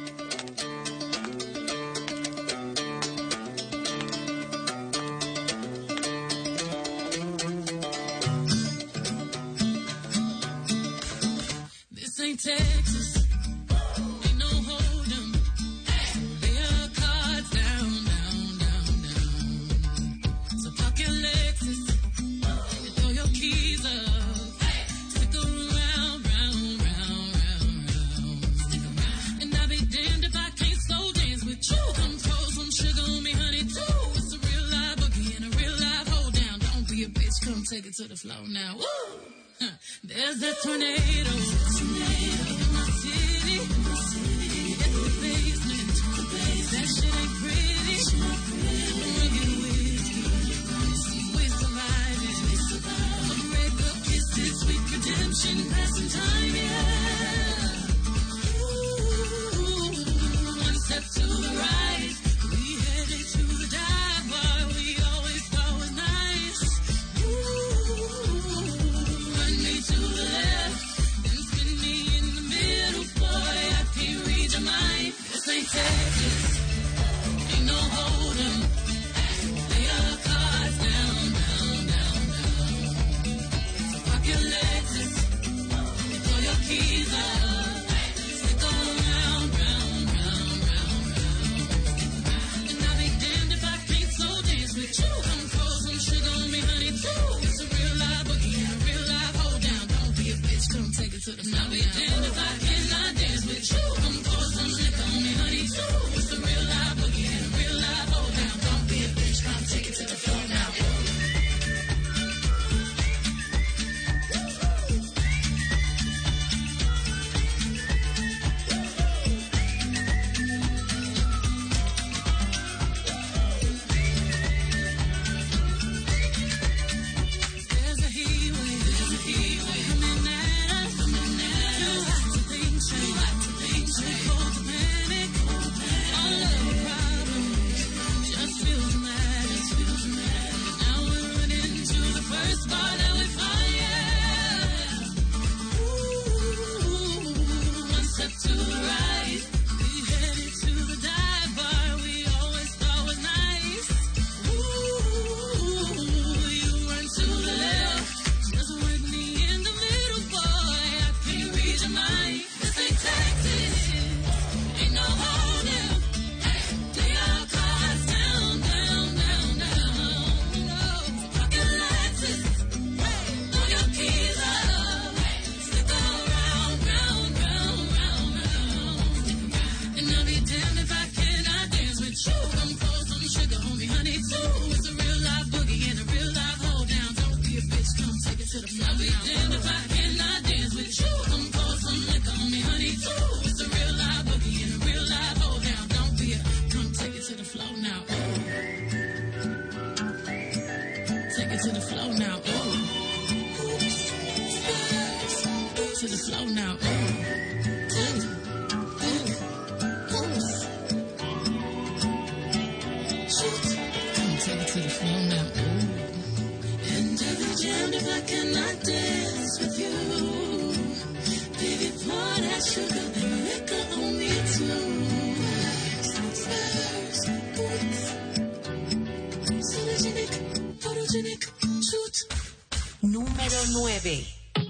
This ain't Texas. Ain't no hold 'em. Lay your cards down, down, down, down. So park your Lexus. You throw your keys up. Stick around, round, round, round, round. Stick around. And I'll be damned if I can't slow dance with you. Come throw some sugar on me, honey, too. It's a real live boogie and a real live hold down. Don't be a bitch, come take it to the floor now. Woo! Huh. There's a tornado. Tornado in my city. In my city. Get the basement. The basement. That shit ain't pretty. Shit ain't pretty. Don't get whiskey. We surviving. We surviving. A breakup kisses, sweet redemption, passing time, yeah. Ooh, one step to the right. We headed to the dive bar. We always thought was nice. Ooh, run me to the left, then spin me in the middle, boy. I can't read your mind. This ain't Texas, ain't no honey too. It's a real life boogie and a real life hold down. Don't be a bitch, come take it to the floor. I'll be damned if I cannot dance with you. Come pour some liquor on me, honey too. It's a real life boogie and a real life hold down. Don't be a, come take it to the floor now. Ooh. Take it to the floor now. Ooh. To the floor now. Ooh. Take it to the floor now. Ooh. And I'll be jammed if I cannot dance with you. Baby, pour that sugar and liquor on me too. Photogenic, photogenic, shoot.
Número nueve.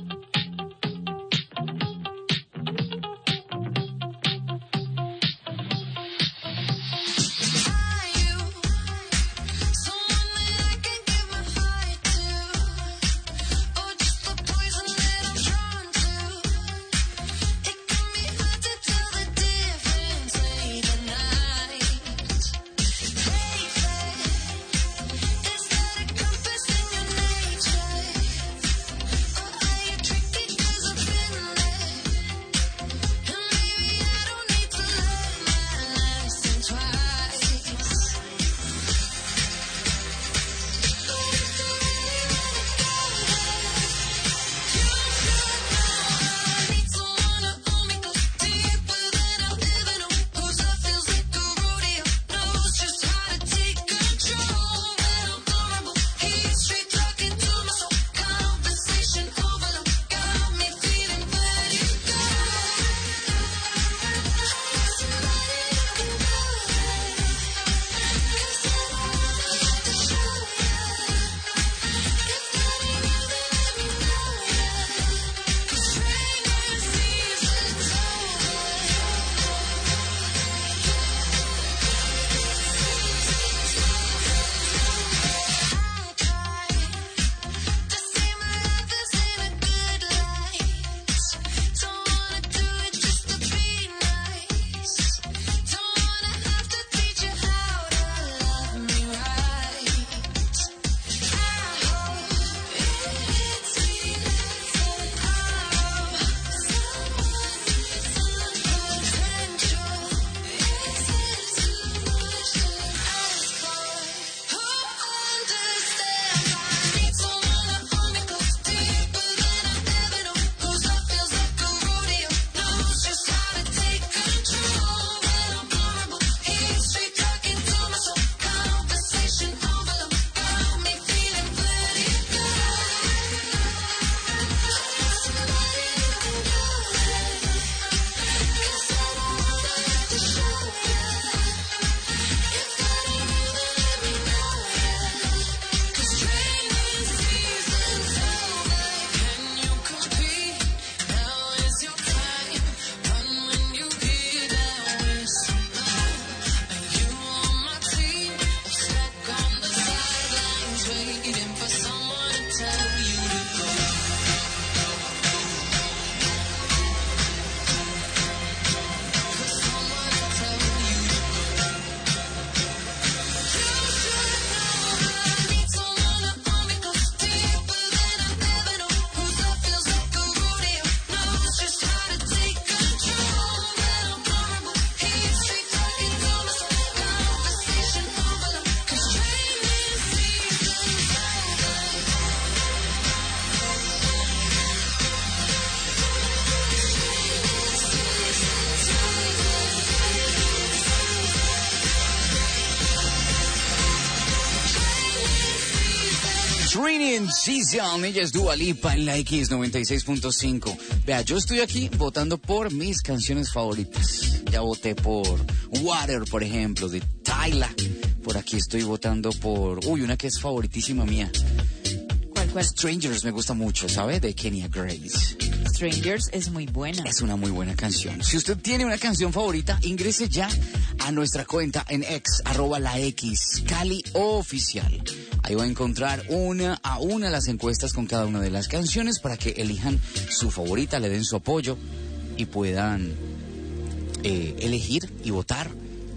Trini Season, ella es Dua Lipa en la X noventa y seis punto cinco. Vea, yo estoy aquí votando por mis canciones favoritas. Ya voté por Water, por ejemplo, de Tyla. Por aquí estoy votando por... Uy, una que es favoritísima mía.
¿Cuál, cuál?
Strangers me gusta mucho, ¿sabe? De Kenya Grace.
Strangers es muy buena.
Es una muy buena canción. Si usted tiene una canción favorita, ingrese ya a nuestra cuenta en X, arroba la X, Cali Oficial. Ahí va a encontrar una a una las encuestas con cada una de las canciones para que elijan su favorita, le den su apoyo y puedan eh, elegir y votar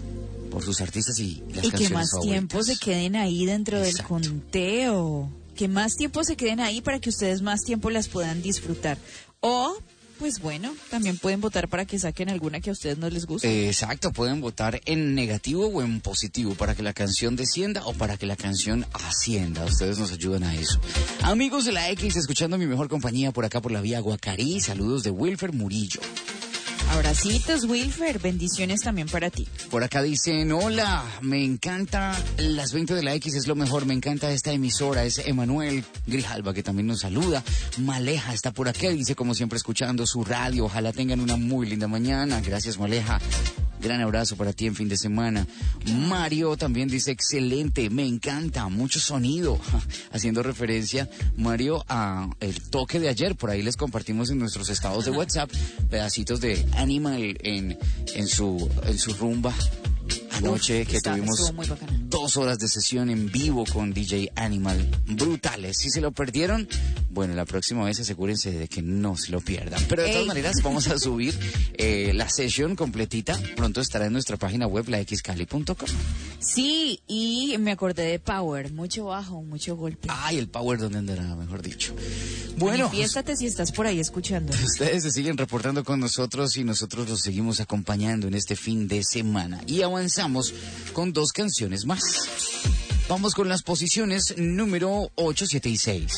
por sus artistas y las
Y
canciones
que más
favoritas.
tiempo se queden ahí dentro
Exacto.
del conteo. Que más tiempo se queden ahí para que ustedes más tiempo las puedan disfrutar. O, pues bueno, también pueden votar para que saquen alguna que a ustedes no les guste.
Eh, Exacto, pueden votar en negativo o en positivo para que la canción descienda o para que la canción ascienda. Ustedes nos ayudan a eso. Amigos de la X, escuchando mi mejor compañía por acá por la vía Guacarí, saludos de Wilfer Murillo.
Abracitos, Wilfer. Bendiciones también para ti.
Por acá dicen, hola, me encanta las veinte de la X, es lo mejor, me encanta esta emisora. Es Emanuel Grijalva, que también nos saluda. Maleja está por acá, dice, como siempre, escuchando su radio. Ojalá tengan una muy linda mañana. Gracias, Maleja. Gran abrazo para ti en fin de semana. Mario también dice, excelente, me encanta, mucho sonido. Haciendo referencia, Mario, a el toque de ayer. Por ahí les compartimos en nuestros estados de WhatsApp pedacitos de Animal en, en, su, en su rumba. Anoche
Uf,
que
está-
tuvimos
estuvo muy bacana.
dos horas de sesión en vivo con D J Animal, brutales. Si se lo perdieron, bueno, la próxima vez asegúrense de que no se lo pierdan. Pero de todas
Ey.
maneras vamos a subir eh, la sesión completita. Pronto estará en nuestra página web, la x cali punto com.
Sí, y me acordé de Power. Mucho bajo, mucho golpe.
Ay, el power donde andará, mejor dicho. Bueno,
Manifiéstate si estás por ahí escuchando.
ustedes se siguen reportando con nosotros y nosotros los seguimos acompañando en este fin de semana. Y avanzamos con dos canciones más. Vamos con las posiciones número ocho, siete y seis.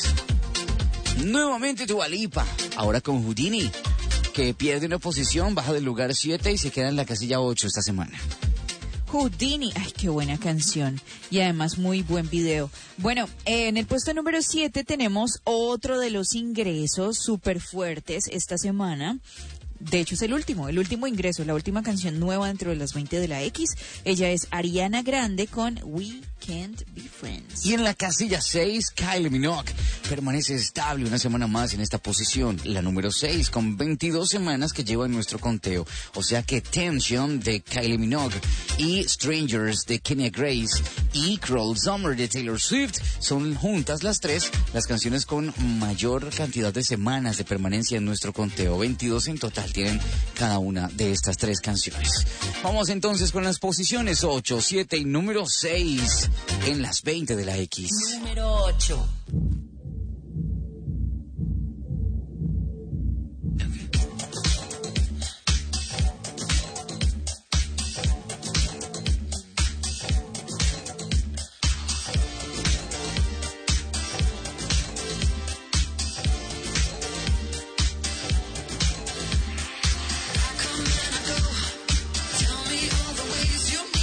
Nuevamente Dua Lipa, ahora con Houdini, que pierde una posición, baja del lugar siete y se queda en la casilla ocho esta semana.
Houdini, ay, qué buena canción. Y además muy buen video. Bueno, eh, en el puesto número siete tenemos otro de los ingresos súper fuertes esta semana. De hecho, es el último, el último ingreso, la última canción nueva dentro de las veinte de la X. Ella es Ariana Grande con We Can't Be Friends.
Y en la casilla seis, Kylie Minogue permanece estable una semana más en esta posición, la número seis, con veintidós semanas que lleva en nuestro conteo. O sea que Tension de Kylie Minogue y Strangers de Kenya Grace y Cruel Summer de Taylor Swift son juntas las tres las canciones con mayor cantidad de semanas de permanencia en nuestro conteo. veintidós en total tienen cada una de estas tres canciones. Vamos entonces con las posiciones ocho, siete y número seis en las veinte de la X.
Número ocho.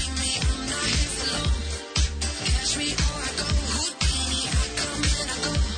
Catch me or I go Houdini. I come and I go.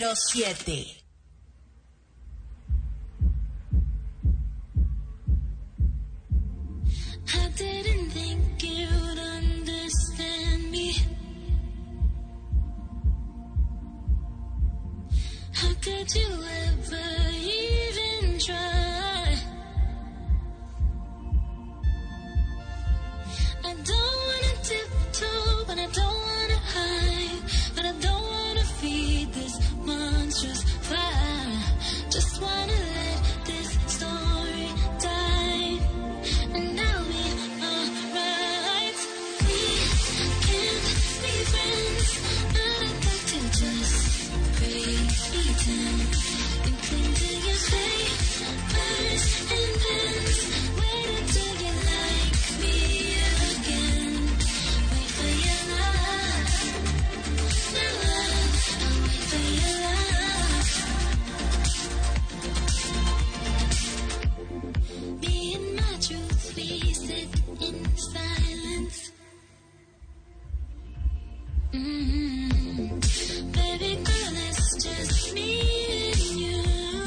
Número siete.
I didn't think you'd understand me. How could you ever even try? I don't wanna tiptoe, but I don't wanna hide, but I don't wanna feed this monstrous fire. Just wanna let this story die, and I'll be alright. We can't be friends, but I'd like to just pretend and cling to your favors and pens. Wait until you like me again. Wait for your love, your love. I'll wait for your love. Me and my truth, we sit in silence. Mm-hmm. Baby girl, it's just me and you.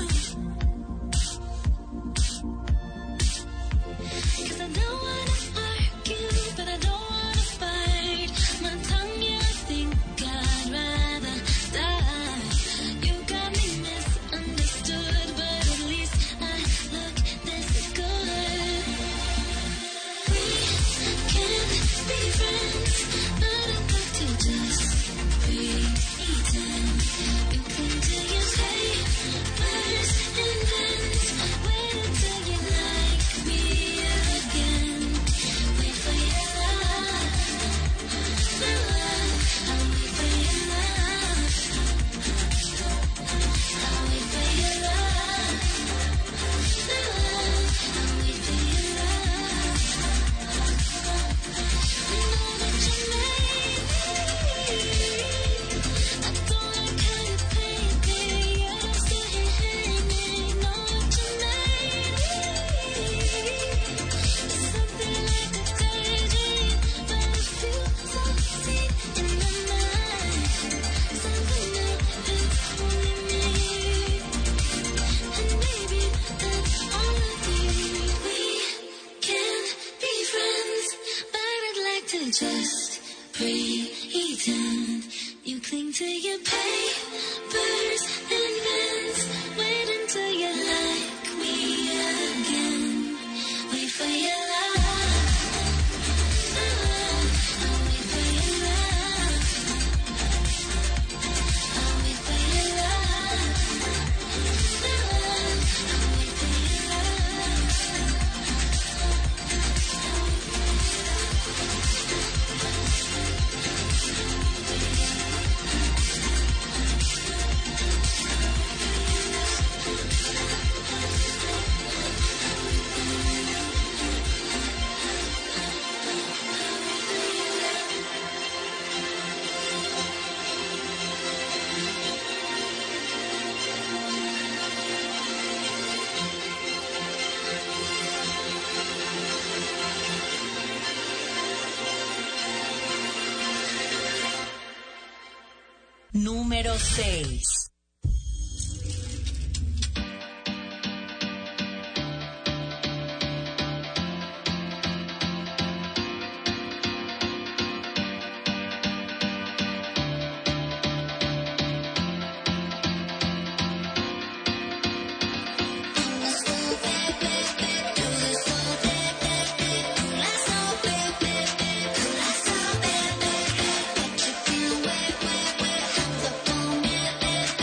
'Cause I don't wanna argue, but I don't wanna fight. My tongue, yeah, I think I'd rather die. You got me misunderstood, but at least I look this good. We can't be friends, but I'd like to just pretend. You cling to your favors and pens. Wait until you like me again. Wait for your love, your love. I'll wait for your love. I'll wait for your love, your love. I'll wait for your love. I know that you made me. I don't like how you paint me. You're still hanging. Know what you made me. It's something like a daydream, but it feels so deep in my mind. Something new, it's only me. And maybe that's all I need. We can't be friends, but I'd like to just pretend. You cling to your papers and pens. Wait until you like me again. Wait for your love, your love. I'll wait for your love. I'll wait for your love, your love. I'll wait for your love.
Número seis.
Wait, wait, wait, have the phone, yeah, yeah.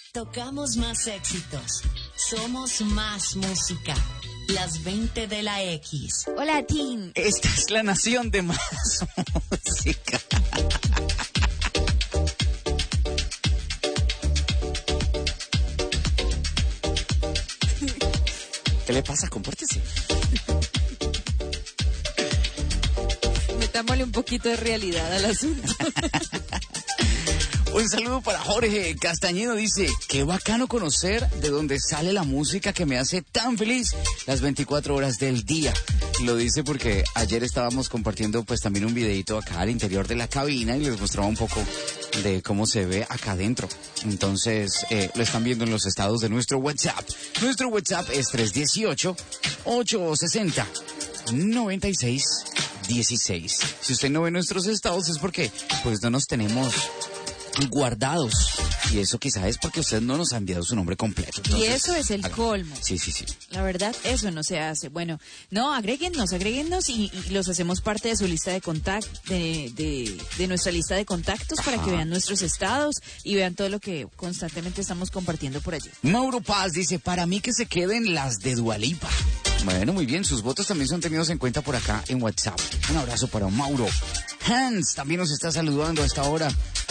Tocamos más éxitos. Somos más música. Las veinte de la X.
Hola, Tim.
Esta es la nación de más música. ¿Qué le pasa? Compórtese.
Metámosle un poquito de realidad al asunto.
Un saludo para Jorge Castañedo, dice, qué bacano conocer de dónde sale la música que me hace tan feliz las veinticuatro horas del día. Lo dice porque ayer estábamos compartiendo pues también un videito acá al interior de la cabina y les mostraba un poco de cómo se ve acá adentro. Entonces, eh, lo están viendo en los estados de nuestro WhatsApp. Nuestro WhatsApp es tres uno ocho, ocho seis cero, nueve seis uno seis. Si usted no ve nuestros estados es porque pues no nos tenemos guardados. Y eso quizá es porque usted no nos ha enviado su nombre completo. Entonces,
y eso es el
haga-
colmo.
Sí, sí, sí.
La verdad, eso no se hace. Bueno, no, agréguennos, agréguennos y, y los hacemos parte de su lista de contactos, de, de, de nuestra lista de contactos para
Ajá.
que vean nuestros estados y vean todo lo que constantemente estamos compartiendo por allí.
Mauro Paz dice, para mí que se queden las de Dua Lipa. Bueno, muy bien, sus votos también son tenidos en cuenta por acá en WhatsApp. Un abrazo para Mauro. Hans también nos está saludando a esta hora.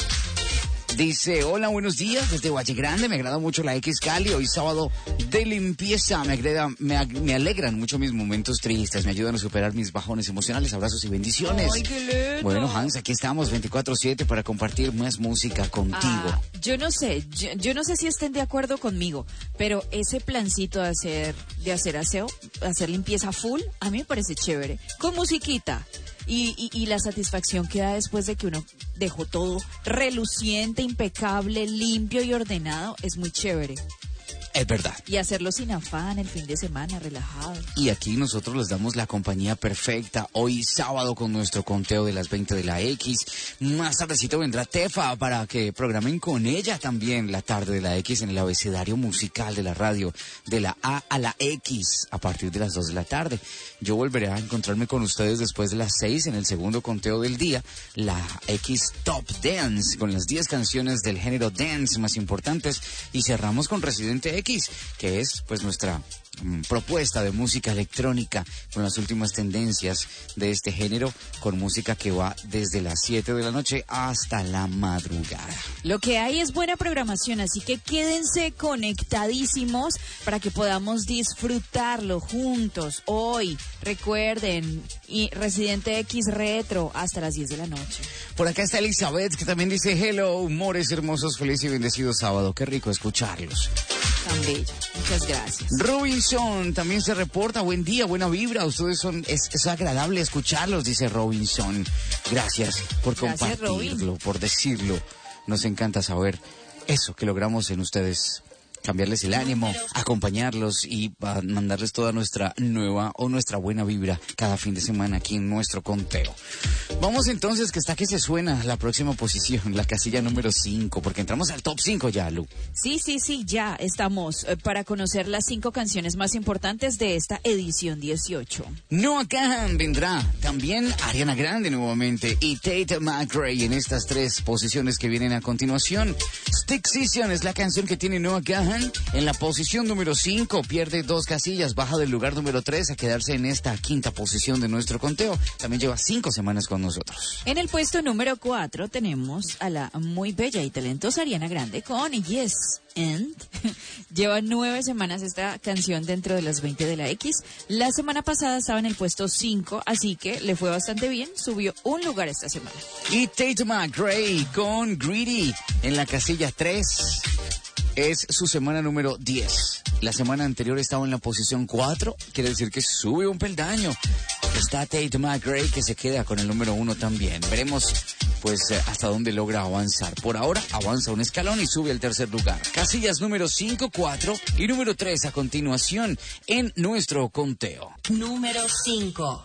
Dice, hola, buenos días, desde Valle Grande, me agrada mucho la X Cali, hoy sábado de limpieza, me, agrada, me, ag- me alegran mucho mis momentos tristes, me ayudan a superar mis bajones emocionales, abrazos y bendiciones.
¡Ay, qué lindo!
Bueno, Hans, aquí estamos veinticuatro siete para compartir más música contigo.
Ah, yo no sé, yo, yo no sé si estén de acuerdo conmigo, pero ese plancito de hacer, de hacer aseo, hacer limpieza full, a mí me parece chévere, con musiquita. Y, y, y la satisfacción que da después de que uno dejó todo reluciente, impecable, limpio y ordenado, es muy chévere.
Es verdad.
Y hacerlo sin afán el fin de semana, relajado.
Y aquí nosotros les damos la compañía perfecta hoy sábado con nuestro conteo de las veinte de la X. Más tardecito vendrá Tefa para que programen con ella también la tarde de la X en el abecedario musical de la radio de la A a la X a partir de las dos de la tarde. Yo volveré a encontrarme con ustedes después de las seis en el segundo conteo del día, la X Top Dance con las diez canciones del género dance más importantes y cerramos con Residente X, que es pues nuestra mm, propuesta de música electrónica con las últimas tendencias de este género, con música que va desde las siete de la noche hasta la madrugada.
Lo que hay es buena programación, así que quédense conectadísimos para que podamos disfrutarlo juntos hoy. Recuerden, y Residente X Retro hasta las diez de la noche.
Por acá está Elizabeth, que también dice, hello, humores hermosos, feliz y bendecido sábado, qué rico escucharlos.
Tan bello. Muchas gracias.
Robinson también se reporta, buen día, buena vibra, ustedes son, es, es agradable escucharlos, dice Robinson. Gracias por
Gracias,
compartirlo, por decirlo. Nos encanta saber eso que logramos en ustedes. Cambiarles el ánimo, acompañarlos y uh, mandarles toda nuestra nueva o nuestra buena vibra cada fin de semana aquí en nuestro conteo. Vamos entonces, que está que se suena la próxima posición, la casilla número cinco, porque entramos al top cinco ya, Lu.
Sí, sí, sí, ya estamos eh, para conocer las cinco canciones más importantes de esta edición dieciocho.
Noah Kahan vendrá, también Ariana Grande nuevamente y Tate McRae en estas tres posiciones que vienen a continuación. Stick Season es la canción que tiene Noah Kahan en la posición número cinco, pierde dos casillas, baja del lugar número tres a quedarse en esta quinta posición de nuestro conteo. También lleva cinco semanas con nosotros.
En el puesto número cuatro tenemos a la muy bella y talentosa Ariana Grande con Yes and. Lleva nueve semanas esta canción dentro de las veinte de la X. La semana pasada estaba en el puesto cinco, así que le fue bastante bien. Subió un lugar esta semana.
Y Tate McRae con Greedy en la casilla tres. Es su semana número diez. La semana anterior estaba en la posición cuatro, quiere decir que sube un peldaño. Está Tate McRae, que se queda con el número uno también. Veremos pues eh, hasta dónde logra avanzar. Por ahora avanza un escalón y sube al tercer lugar. Casillas número cinco, cuatro y número tres a continuación en nuestro conteo.
Número cinco.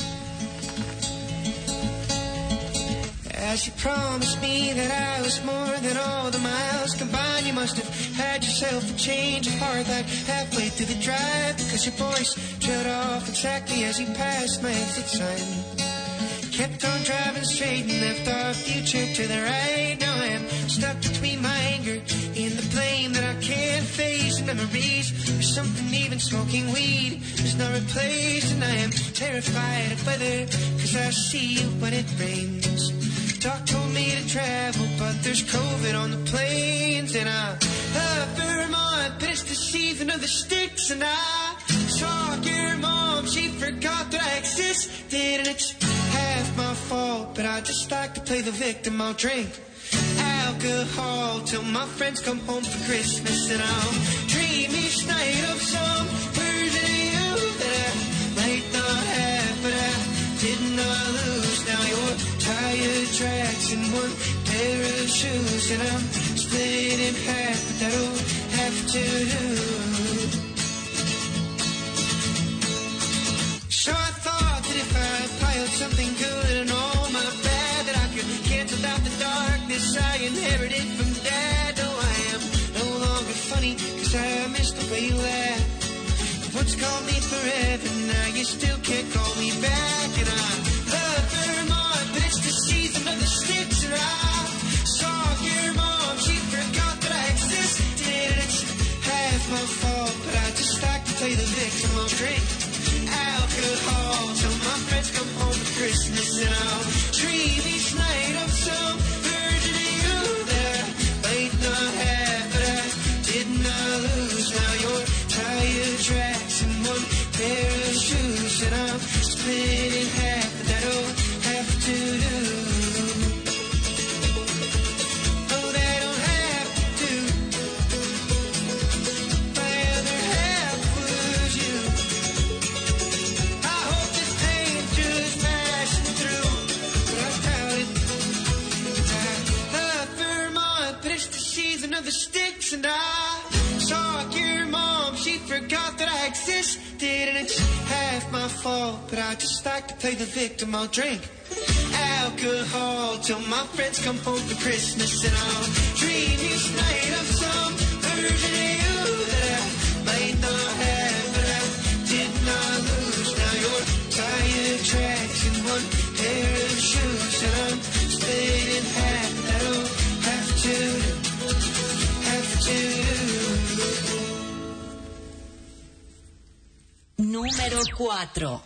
As you promised me that I was more than all the miles combined, you must have had yourself a change of heart like halfway through the drive, because your voice trailed off exactly as you passed my exit sign. Kept on driving straight and left our future to the right. Now I am stuck between my anger and the blame that I can't face. Memories or something, even smoking weed is not replaced. And I am terrified of weather, cause I see you when it rains. Doc told me to travel, but there's COVID on the planes. And I love Vermont, but it's the season of the sticks. And I saw your mom, she forgot that I existed. And it's half my fault, but I just like to play the victim. I'll drink alcohol till my friends come home for Christmas. And I'll dream each night of some version of you that I might not have, but I did not lose. Now you're tire tracks and one pair of shoes, and I'm split in half, but that'll have to do. So I thought that if I piled something good and all my bad, that I could cancel out the darkness I inherited from Dad. No, I am no longer funny, cause I miss the way you laugh. You once called me forever, now you still can't call me back. And I love Vermont, but it's the season of the sticks. And I saw your mom, she forgot that I existed. And it's half my fault, but I just like to play the victim. I'll drink alcohol till my friends come home for Christmas. And I'll dream each night of some version of you that I might not have, but I did not lose. Now you're tire tracks and one pair of shoes, and I'm split in half, but that'll have to do. Oh, that'll have to do. My other half was you. I hope this pain's just passing through, but I doubt it. I love Vermont, but it's the season of the sticks. And I saw your mom, she forgot that I existed. And it's half my fault, but I just like to play the victim. I'll drink alcohol till my friends come home for Christmas. And I'll dream each night of some version of you that I might not have, but I did not lose. Now you're tire tracks and one pair of shoes, and I'm split in half. That'll have to do, have to do.
Número cuatro.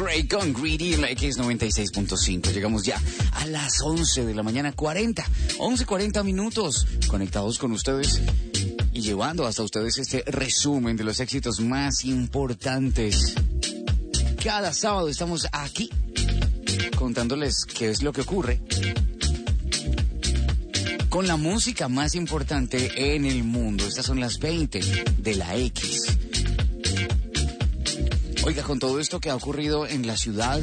Gray con Greedy, la X noventa y seis punto cinco. Llegamos ya a las once de la mañana, cuarenta, once cuarenta minutos, conectados con ustedes y llevando hasta ustedes este resumen de los éxitos más importantes. Cada sábado estamos aquí contándoles qué es lo que ocurre con la música más importante en el mundo. Estas son las veinte de la X. Oiga, con todo esto que ha ocurrido en la ciudad,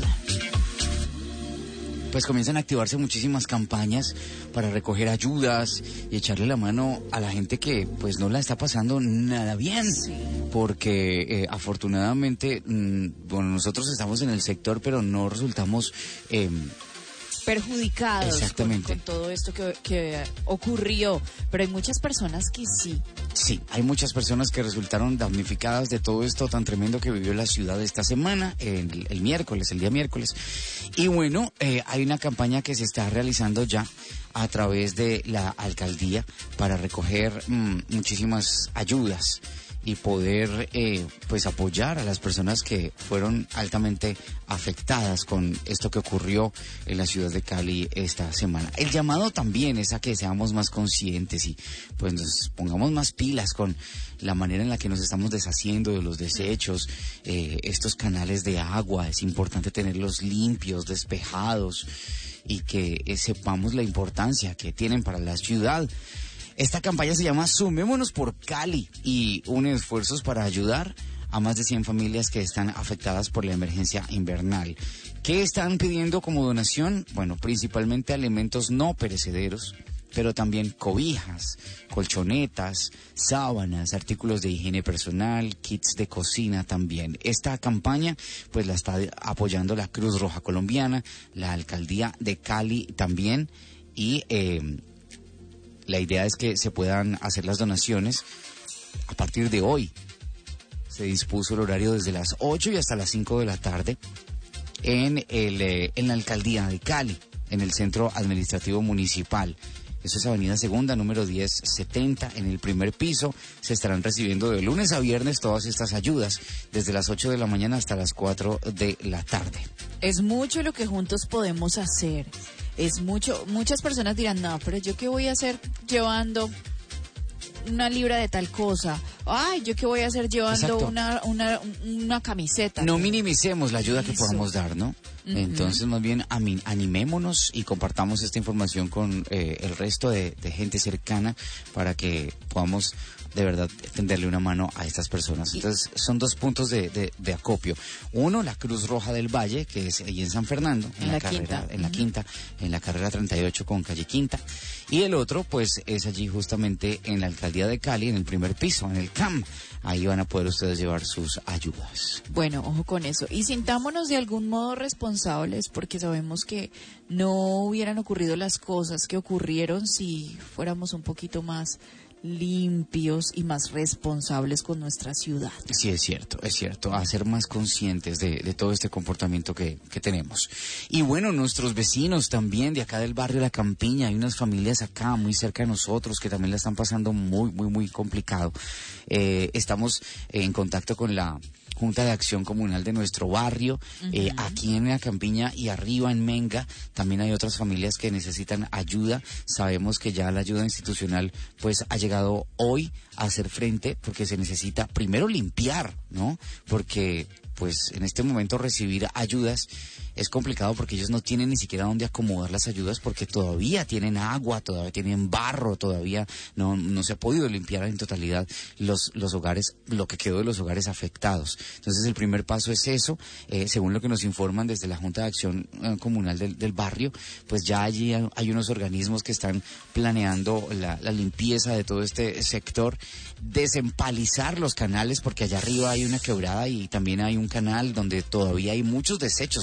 pues comienzan a activarse muchísimas campañas para recoger ayudas y echarle la mano a la gente que pues no la está pasando nada bien. Sí. Porque eh, afortunadamente, mmm, bueno, nosotros estamos en el sector, pero no resultamos Eh,
perjudicados
Exactamente.
Con, con todo esto que, que ocurrió, pero hay muchas personas que sí.
Sí, hay muchas personas que resultaron damnificadas de todo esto tan tremendo que vivió la ciudad esta semana, el, el miércoles, el día miércoles. Y bueno, eh, hay una campaña que se está realizando ya a través de la alcaldía para recoger mmm, muchísimas ayudas y poder eh, pues apoyar a las personas que fueron altamente afectadas con esto que ocurrió en la ciudad de Cali esta semana. El llamado también es a que seamos más conscientes y pues nos pongamos más pilas con la manera en la que nos estamos deshaciendo de los desechos, eh, estos canales de agua. Es importante tenerlos limpios, despejados y que eh, sepamos la importancia que tienen para la ciudad. Esta campaña se llama Sumémonos por Cali y une esfuerzos para ayudar a más de cien familias que están afectadas por la emergencia invernal. ¿Qué están pidiendo como donación? Bueno, principalmente alimentos no perecederos, pero también cobijas, colchonetas, sábanas, artículos de higiene personal, kits de cocina también. Esta campaña pues la está apoyando la Cruz Roja Colombiana, la Alcaldía de Cali también y eh, la idea es que se puedan hacer las donaciones a partir de hoy. Se dispuso el horario desde las ocho y hasta las cinco de la tarde en, el, eh, en la Alcaldía de Cali, en el Centro Administrativo Municipal. Eso es Avenida Segunda, número diez setenta, en el primer piso. Se estarán recibiendo de lunes a viernes todas estas ayudas, desde las ocho de la mañana hasta las cuatro de la tarde.
Es mucho lo que juntos podemos hacer. Es mucho, muchas personas dirán, no, pero yo qué voy a hacer llevando una libra de tal cosa. Ay, yo qué voy a hacer llevando una, una, una camiseta.
No minimicemos la ayuda
Eso.
que podamos dar, ¿no? Uh-huh. Entonces, más bien, animémonos y compartamos esta información con eh, el resto de, de gente cercana para que podamos de verdad tenderle una mano a estas personas. Entonces son dos puntos de, de, de acopio. Uno, la Cruz Roja del Valle, que es ahí en San Fernando, en,
en
la,
la
carrera,
Quinta.
en la Quinta, en la carrera treinta y ocho con calle Quinta. Y el otro, pues, es allí justamente en la Alcaldía de Cali, en el primer piso, en el C A M. Ahí van a poder ustedes llevar sus ayudas.
Bueno, ojo con eso. Y sintámonos de algún modo responsables, porque sabemos que no hubieran ocurrido las cosas que ocurrieron si fuéramos un poquito más limpios y más responsables con nuestra ciudad.
Sí, es cierto, es cierto, a ser más conscientes de, de todo este comportamiento que, que tenemos. Y bueno, nuestros vecinos también de acá del barrio La Campiña, hay unas familias acá muy cerca de nosotros que también la están pasando muy, muy, muy complicado. Eh, estamos en contacto con la Junta de Acción Comunal de nuestro barrio, uh-huh. eh, aquí en La Campiña y arriba en Menga, también hay otras familias que necesitan ayuda. Sabemos que ya la ayuda institucional pues ha llegado hoy a hacer frente porque se necesita primero limpiar, ¿no? Porque pues en este momento recibir ayudas es complicado porque ellos no tienen ni siquiera dónde acomodar las ayudas porque todavía tienen agua, todavía tienen barro, todavía no, no se ha podido limpiar en totalidad los, los hogares, lo que quedó de los hogares afectados. Entonces el primer paso es eso, eh, según lo que nos informan desde la Junta de Acción eh, Comunal del, del barrio, pues ya allí hay, hay unos organismos que están planeando la, la limpieza de todo este sector, desempalizar los canales porque allá arriba hay una quebrada y también hay un canal donde todavía hay muchos desechos, o sea, todo lo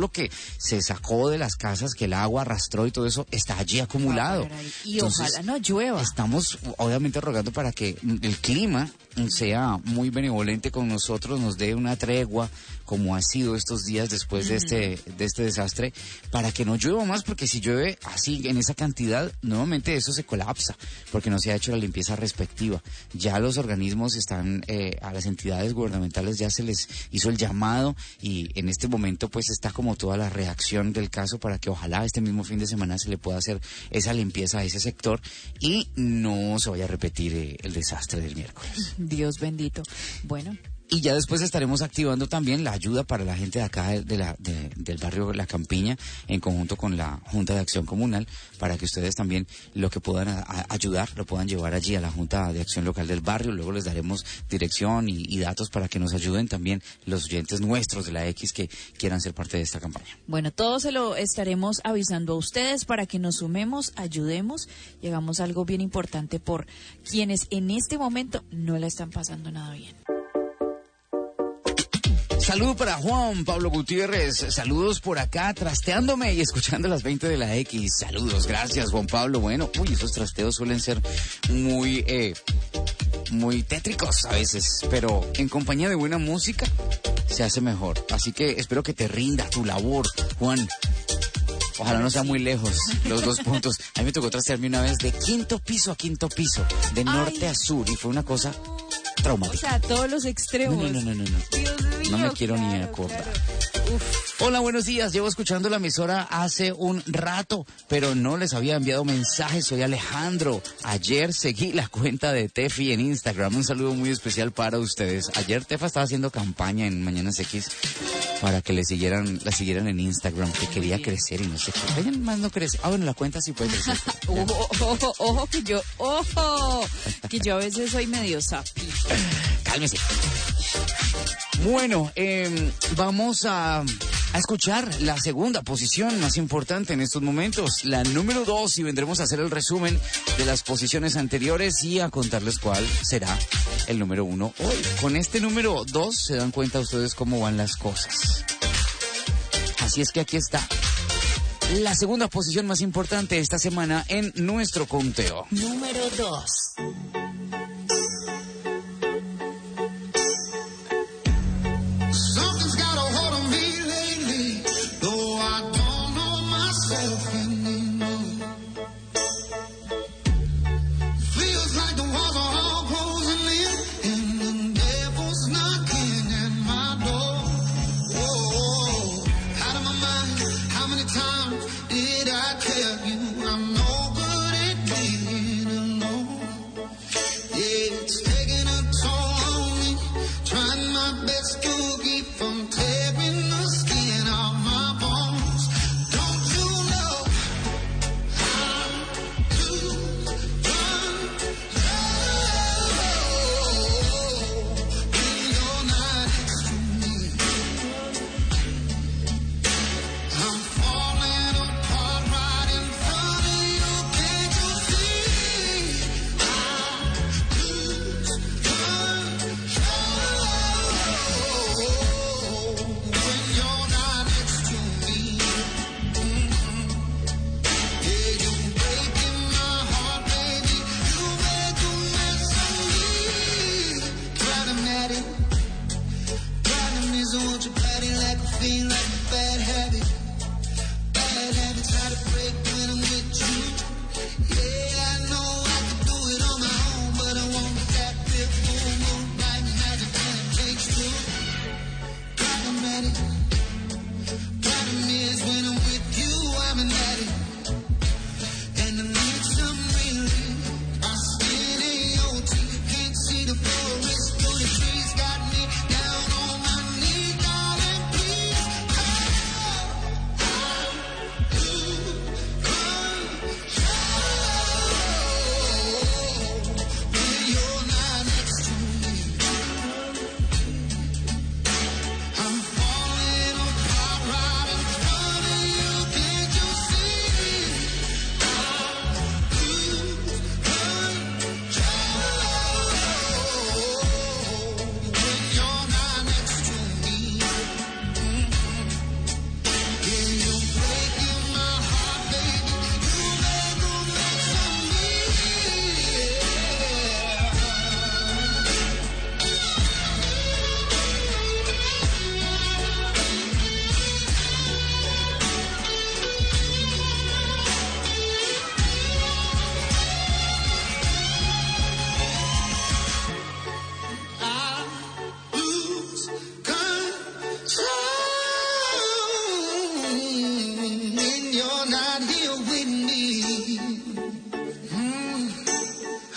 lo que se sacó de las casas, que el agua arrastró y todo eso, está allí acumulado.
Va a parar ahí. Y
Entonces,
ojalá no llueva.
estamos obviamente rogando para que el clima sea muy benevolente con nosotros, nos dé una tregua como ha sido estos días después de este de este desastre, para que no llueva más, porque si llueve así en esa cantidad, nuevamente eso se colapsa, porque no se ha hecho la limpieza respectiva. Ya los organismos están, eh, a las entidades gubernamentales ya se les hizo el llamado, y en este momento pues está como toda la reacción del caso para que ojalá este mismo fin de semana se le pueda hacer esa limpieza a ese sector y no se vaya a repetir eh, el desastre del miércoles.
Dios bendito. Bueno,
Y ya después estaremos activando también la ayuda para la gente de acá de la, de, del barrio La Campiña, en conjunto con la Junta de Acción Comunal, para que ustedes también lo que puedan a, a ayudar, lo puedan llevar allí a la Junta de Acción Local del barrio. Luego les daremos dirección y, y datos para que nos ayuden también los oyentes nuestros de la X que quieran ser parte de esta campaña.
bueno, todo se lo estaremos avisando a ustedes para que nos sumemos, ayudemos y hagamos algo bien importante por quienes en este momento no la están pasando nada bien.
Saludo para Juan Pablo Gutiérrez, saludos por acá, trasteándome y escuchando las veinte de la X. Saludos, gracias Juan Pablo. Bueno, uy, esos trasteos suelen ser muy, eh, muy tétricos a veces, pero en compañía de buena música se hace mejor. Así que espero que te rinda tu labor, Juan. Ojalá no sea muy lejos los dos puntos. A mí me tocó trastearme una vez de quinto piso a quinto piso, de norte
Ay.
a sur, y fue una cosa
O
traumática.
sea, todos los extremos.
No, no, no, no, no.
Dios mío,
No me quiero ni
claro,
acordar.
claro. Uf.
Hola, buenos días. Llevo escuchando la emisora hace un rato, pero no les había enviado mensajes. Soy Alejandro. Ayer seguí la cuenta de Tefi en Instagram. Un saludo muy especial para ustedes. Ayer Tefa estaba haciendo campaña en Mañanas X para que le siguieran, la siguieran en Instagram, que quería crecer y no sé qué. Ella más no crece. Ah, bueno, la cuenta sí puede crecer. Ya.
Ojo, ojo, ojo, que yo, ojo, que yo a veces soy medio sapi.
Cálmese. Bueno, eh, vamos a, a escuchar la segunda posición más importante en estos momentos, la número dos, y vendremos a hacer el resumen de las posiciones anteriores y a contarles cuál será el número uno hoy. Con este número dos se dan cuenta ustedes cómo van las cosas. Así es que aquí está la segunda posición más importante esta semana en nuestro conteo.
Número dos.
Something's got a hold on me lately, though I don't know myself anymore. Feels like the walls are all closing in, and the devil's knocking at my door. Whoa, out of my mind, how many times did I tell you I'm no good at being alone?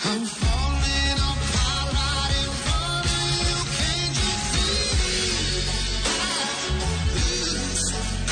I'm falling apart right in front of you. Can't you see? I lose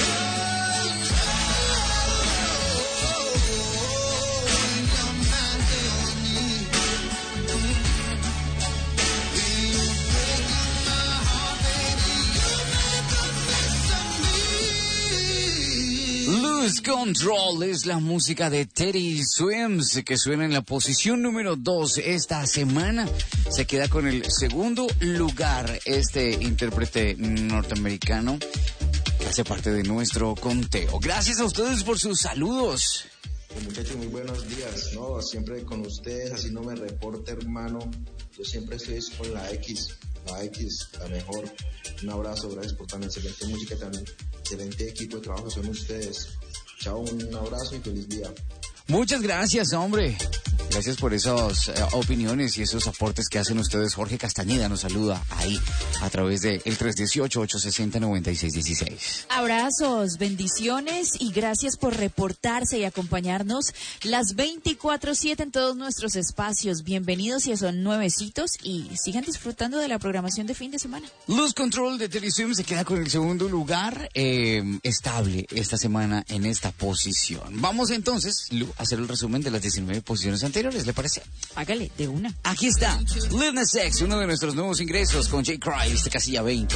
Lose Control es la música de Teddy Swims que suena en la posición número dos esta semana. Se queda con el segundo lugar este intérprete norteamericano que hace parte de nuestro conteo. Gracias a ustedes por sus saludos.
Muchachos, muy buenos días, ¿no? Siempre con ustedes, así no me reporte, hermano. Yo siempre estoy con la X, la X, la mejor. Un abrazo, gracias por tan excelente música, tan excelente equipo de trabajo son ustedes. Chao, un abrazo y feliz día.
Muchas gracias, hombre. Gracias por esas eh, opiniones y esos aportes que hacen ustedes. Jorge Castañeda nos saluda ahí a través de el tres uno ocho, ocho seis cero, nueve seis uno seis.
Abrazos, bendiciones y gracias por reportarse y acompañarnos las veinticuatro siete en todos nuestros espacios. Bienvenidos si son nuevecitos y sigan disfrutando de la programación de fin de semana.
Lose Control de Teddy Swims se queda con el segundo lugar eh, estable esta semana en esta posición. Vamos entonces, Lu, a hacer el resumen de las diecinueve posiciones anteriores, ¿le parece?
Hágale, de una.
Aquí está Lil Nas X, uno de nuestros nuevos ingresos con J. Christ, casilla veinte.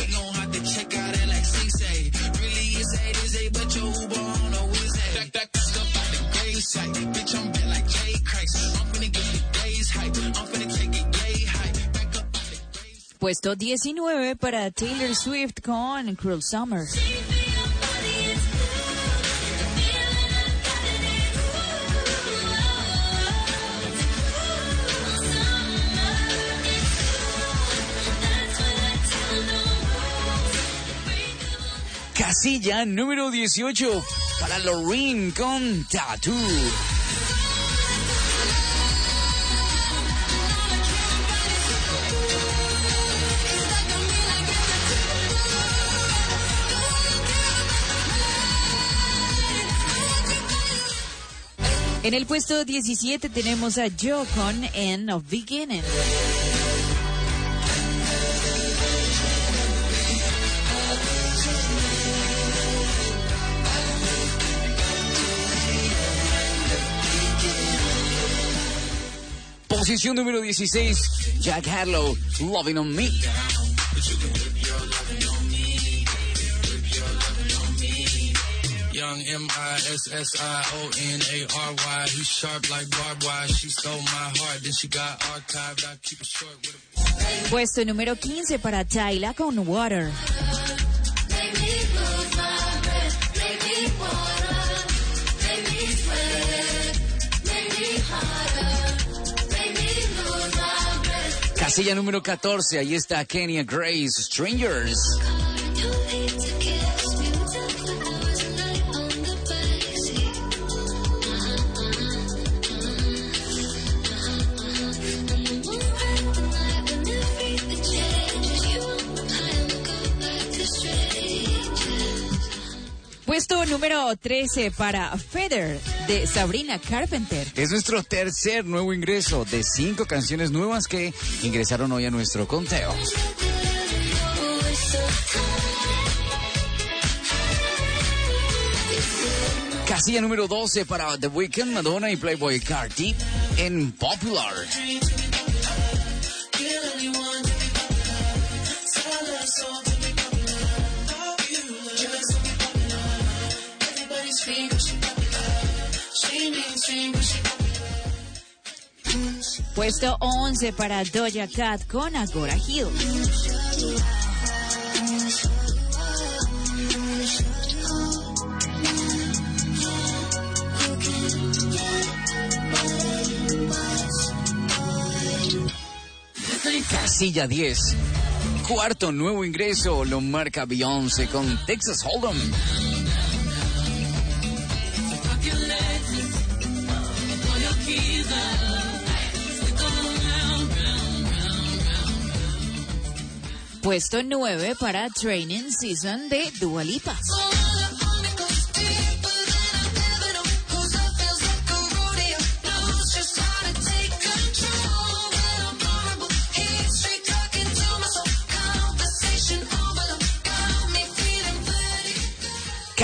Puesto diecinueve para Taylor Swift con Cruel Summer.
Casilla número dieciocho para Loreen con Tattoo.
En el puesto diecisiete tenemos a Joe con End of Beginning.
Posición número dieciséis, Jack Harlow, Loving on Me.
Young M I S S I O N A R Y. He's sharp like barbed wire. She stole my heart, then she got archived. I keep it short with a...
Puesto número quince para Tyla con Water.
Casilla número catorce, ahí está Kenya Grace, Strangers.
Puesto número trece para Feather de Sabrina Carpenter.
Es nuestro tercer nuevo ingreso de cinco canciones nuevas que ingresaron hoy a nuestro conteo. Casilla número doce para The Weeknd, Madonna y Playboy Carti en Popular.
Puesto once para Doja Cat con Agora Hill.
Casilla diez. Cuarto nuevo ingreso lo marca Beyoncé con Texas Hold'em.
Puesto nueve para Training Season de Dua Lipa.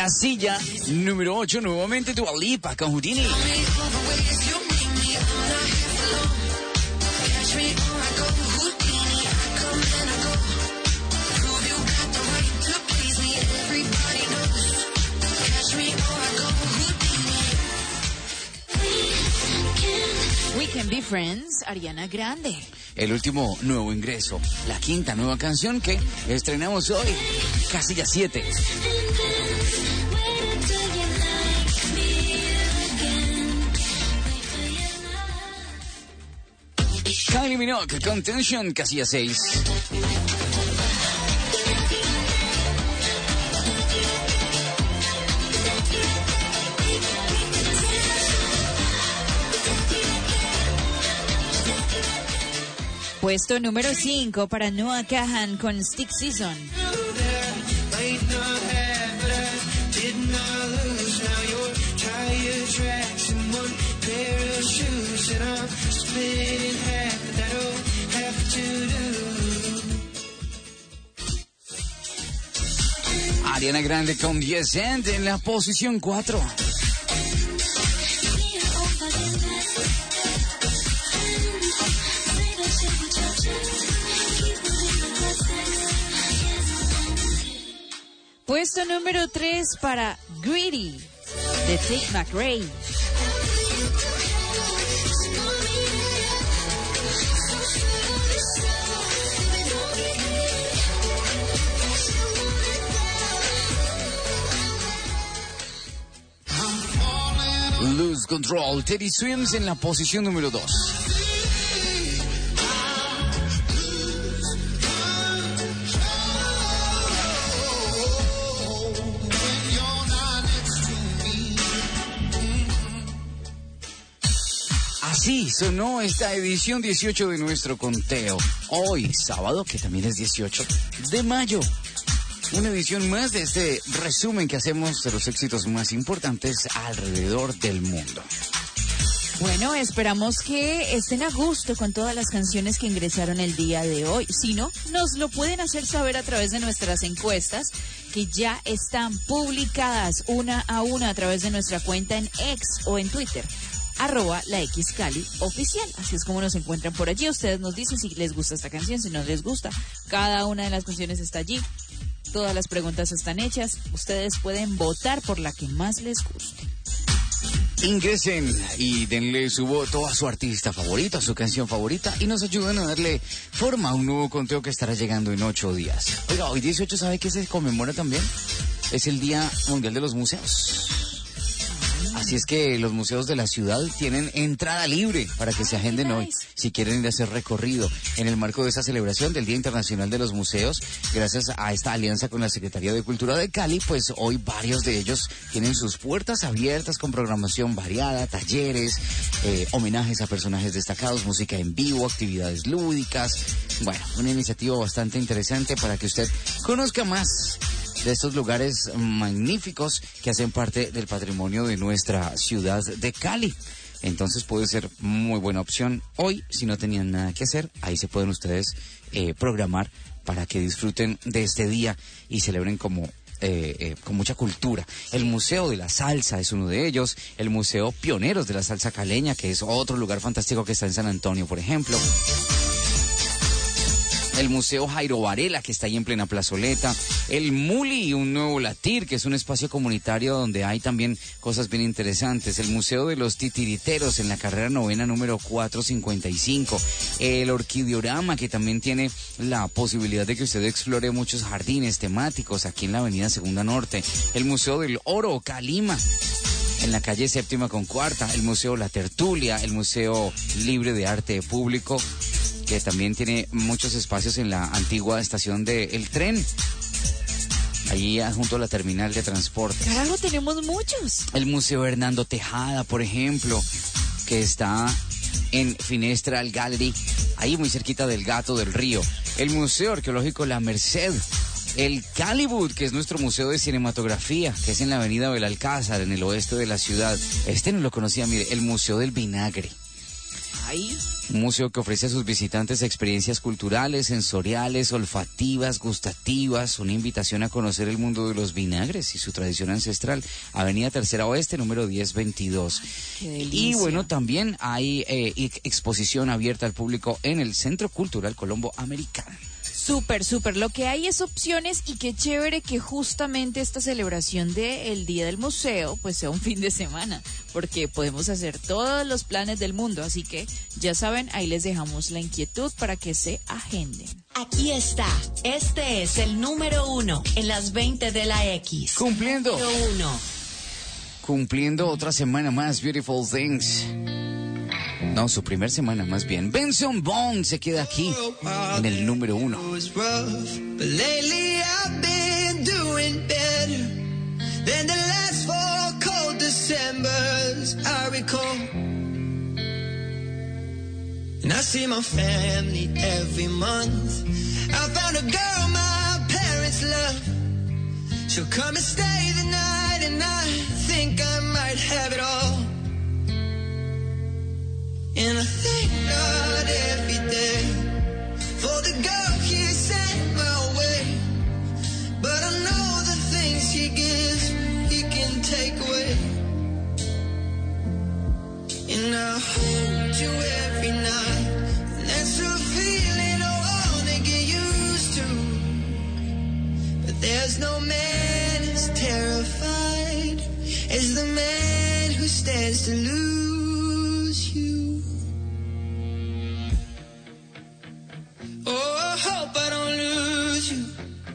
Casilla número ocho, nuevamente Dua Lipa con Houdini.
We Can Be Friends, Ariana Grande.
El último nuevo ingreso, la quinta nueva canción que estrenamos hoy, Casilla siete. Kylie Minogue con Tension, Casilla seis.
Puesto número cinco para Noah Kahan con Stick Season.
Ariana Grande con Yes and en la posición cuatro.
Puesto número tres para Greedy de Tate McRae.
Lose Control, Teddy Swims en la posición número dos. Así sonó esta edición dieciocho de nuestro conteo. Hoy, sábado, que también es dieciocho de mayo. Una edición más de este resumen que hacemos de los éxitos más importantes alrededor del mundo.
Bueno, esperamos que estén a gusto con todas las canciones que ingresaron el día de hoy. Si no, nos lo pueden hacer saber a través de nuestras encuestas, que ya están publicadas una a una a través de nuestra cuenta en X o en Twitter. Arroba la X Cali oficial. Así es como nos encuentran por allí. Ustedes nos dicen si les gusta esta canción, si no les gusta. Cada una de las canciones está allí. Todas las preguntas están hechas. Ustedes pueden votar por la que más les guste.
Ingresen y denle su voto a su artista favorito, a su canción favorita, y nos ayuden a darle forma a un nuevo conteo que estará llegando en ocho días. Oiga, hoy dieciocho, ¿sabe qué se conmemora también? Es el Día Mundial de los Museos. Así es que los museos de la ciudad tienen entrada libre para que se agenden hoy, si quieren ir a hacer recorrido. En el marco de esta celebración del Día Internacional de los Museos, gracias a esta alianza con la Secretaría de Cultura de Cali, pues hoy varios de ellos tienen sus puertas abiertas con programación variada, talleres, eh, homenajes a personajes destacados, música en vivo, actividades lúdicas. Bueno, una iniciativa bastante interesante para que usted conozca más de estos lugares magníficos que hacen parte del patrimonio de nuestra ciudad de Cali. Entonces puede ser muy buena opción. Hoy, si no tenían nada que hacer, ahí se pueden ustedes eh, programar para que disfruten de este día y celebren como eh, eh, con mucha cultura. El Museo de la Salsa es uno de ellos, el Museo Pioneros de la Salsa Caleña, que es otro lugar fantástico que está en San Antonio, por ejemplo. El Museo Jairo Varela, que está ahí en plena plazoleta. El Muli, un nuevo latir, que es un espacio comunitario donde hay también cosas bien interesantes. El Museo de los Titiriteros, en la carrera novena número cuatrocientos cincuenta y cinco. El Orquideorama, que también tiene la posibilidad de que usted explore muchos jardines temáticos aquí en la avenida Segunda Norte. El Museo del Oro, Calima, en la calle Séptima con Cuarta. El Museo La Tertulia, el Museo Libre de Arte Público, que también tiene muchos espacios en la antigua estación del tren, allí junto a la terminal de transporte.
Carajo, tenemos muchos.
El Museo Hernando Tejada, por ejemplo, que está en Finestral Gallery, ahí muy cerquita del Gato del Río. El Museo Arqueológico La Merced. El Calibut, que es nuestro museo de cinematografía, que es en la avenida Belalcázar, en el oeste de la ciudad. Este no lo conocía, mire, el Museo del Vinagre.
Ahí.
Un museo que ofrece a sus visitantes experiencias culturales, sensoriales, olfativas, gustativas, una invitación a conocer el mundo de los vinagres y su tradición ancestral. Avenida Tercera Oeste, número diez veintidós. Y bueno, también hay eh, exposición abierta al público en el Centro Cultural Colombo Americano.
Súper, súper. Lo que hay es opciones y qué chévere que justamente esta celebración del Día del Museo pues sea un fin de semana, porque podemos hacer todos los planes del mundo. Así que ya saben, ahí les dejamos la inquietud para que se agenden.
Aquí está. Este es el número uno en las veinte de la X.
Cumpliendo.
Número uno.
Cumpliendo otra semana más, Beautiful Things. No, su primer semana más bien. Benson Boone se queda aquí en el número uno.
But lately I've been doing better than the last four cold Decembers I recall. And I see my family every month. I found a girl my parents love. She'll come and stay the night, and I think I might have it all. And I thank God every day for the girl He sent my way. But I know the things He gives, He can take away. And I hold you every night, and that's a feeling I wanna get used to. But there's no man as terrified as the man who stands to lose you. Oh, I hope I don't lose you.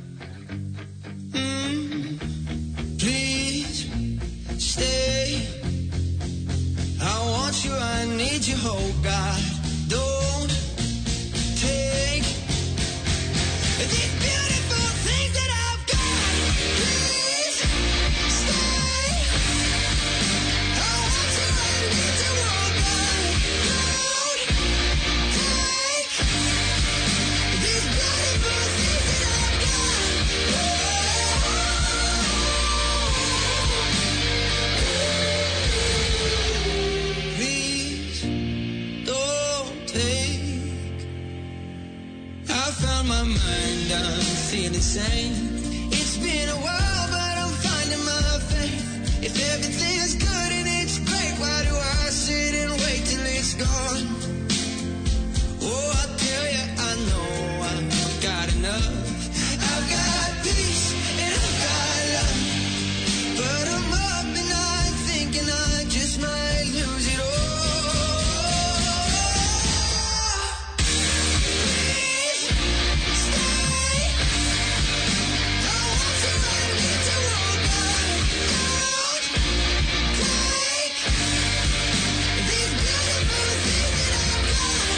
Mm. Please stay. I want you, I need you, oh God. Don't take these beautiful things that I've got. Please stay. I want you, I need you, oh God. Don't take these beautiful things that I've got. Please don't take. I found my mind, I'm feeling sane. It's been a while, but I'm finding my faith. If everything is good and it's great, why do I sit and wait till it's gone? Oh, I tell you, I know I've got enough. I've got peace and I've got love. But I'm up and I'm thinking I just might lose it all. Please stay. I want you, I need you, oh God. Don't take these beautiful things that I've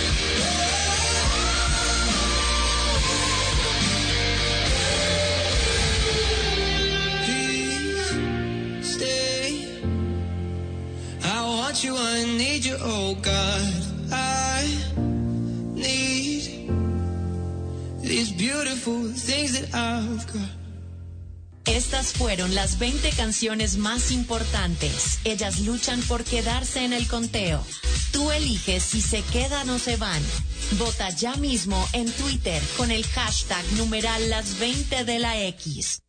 got. Please stay. I want you, I need you, oh God. I need these beautiful things that I've got.
Estas fueron las veinte canciones más importantes. Ellas luchan por quedarse en el conteo. Tú eliges si se quedan o se van. Vota ya mismo en Twitter con el hashtag numeral las veinte de la X.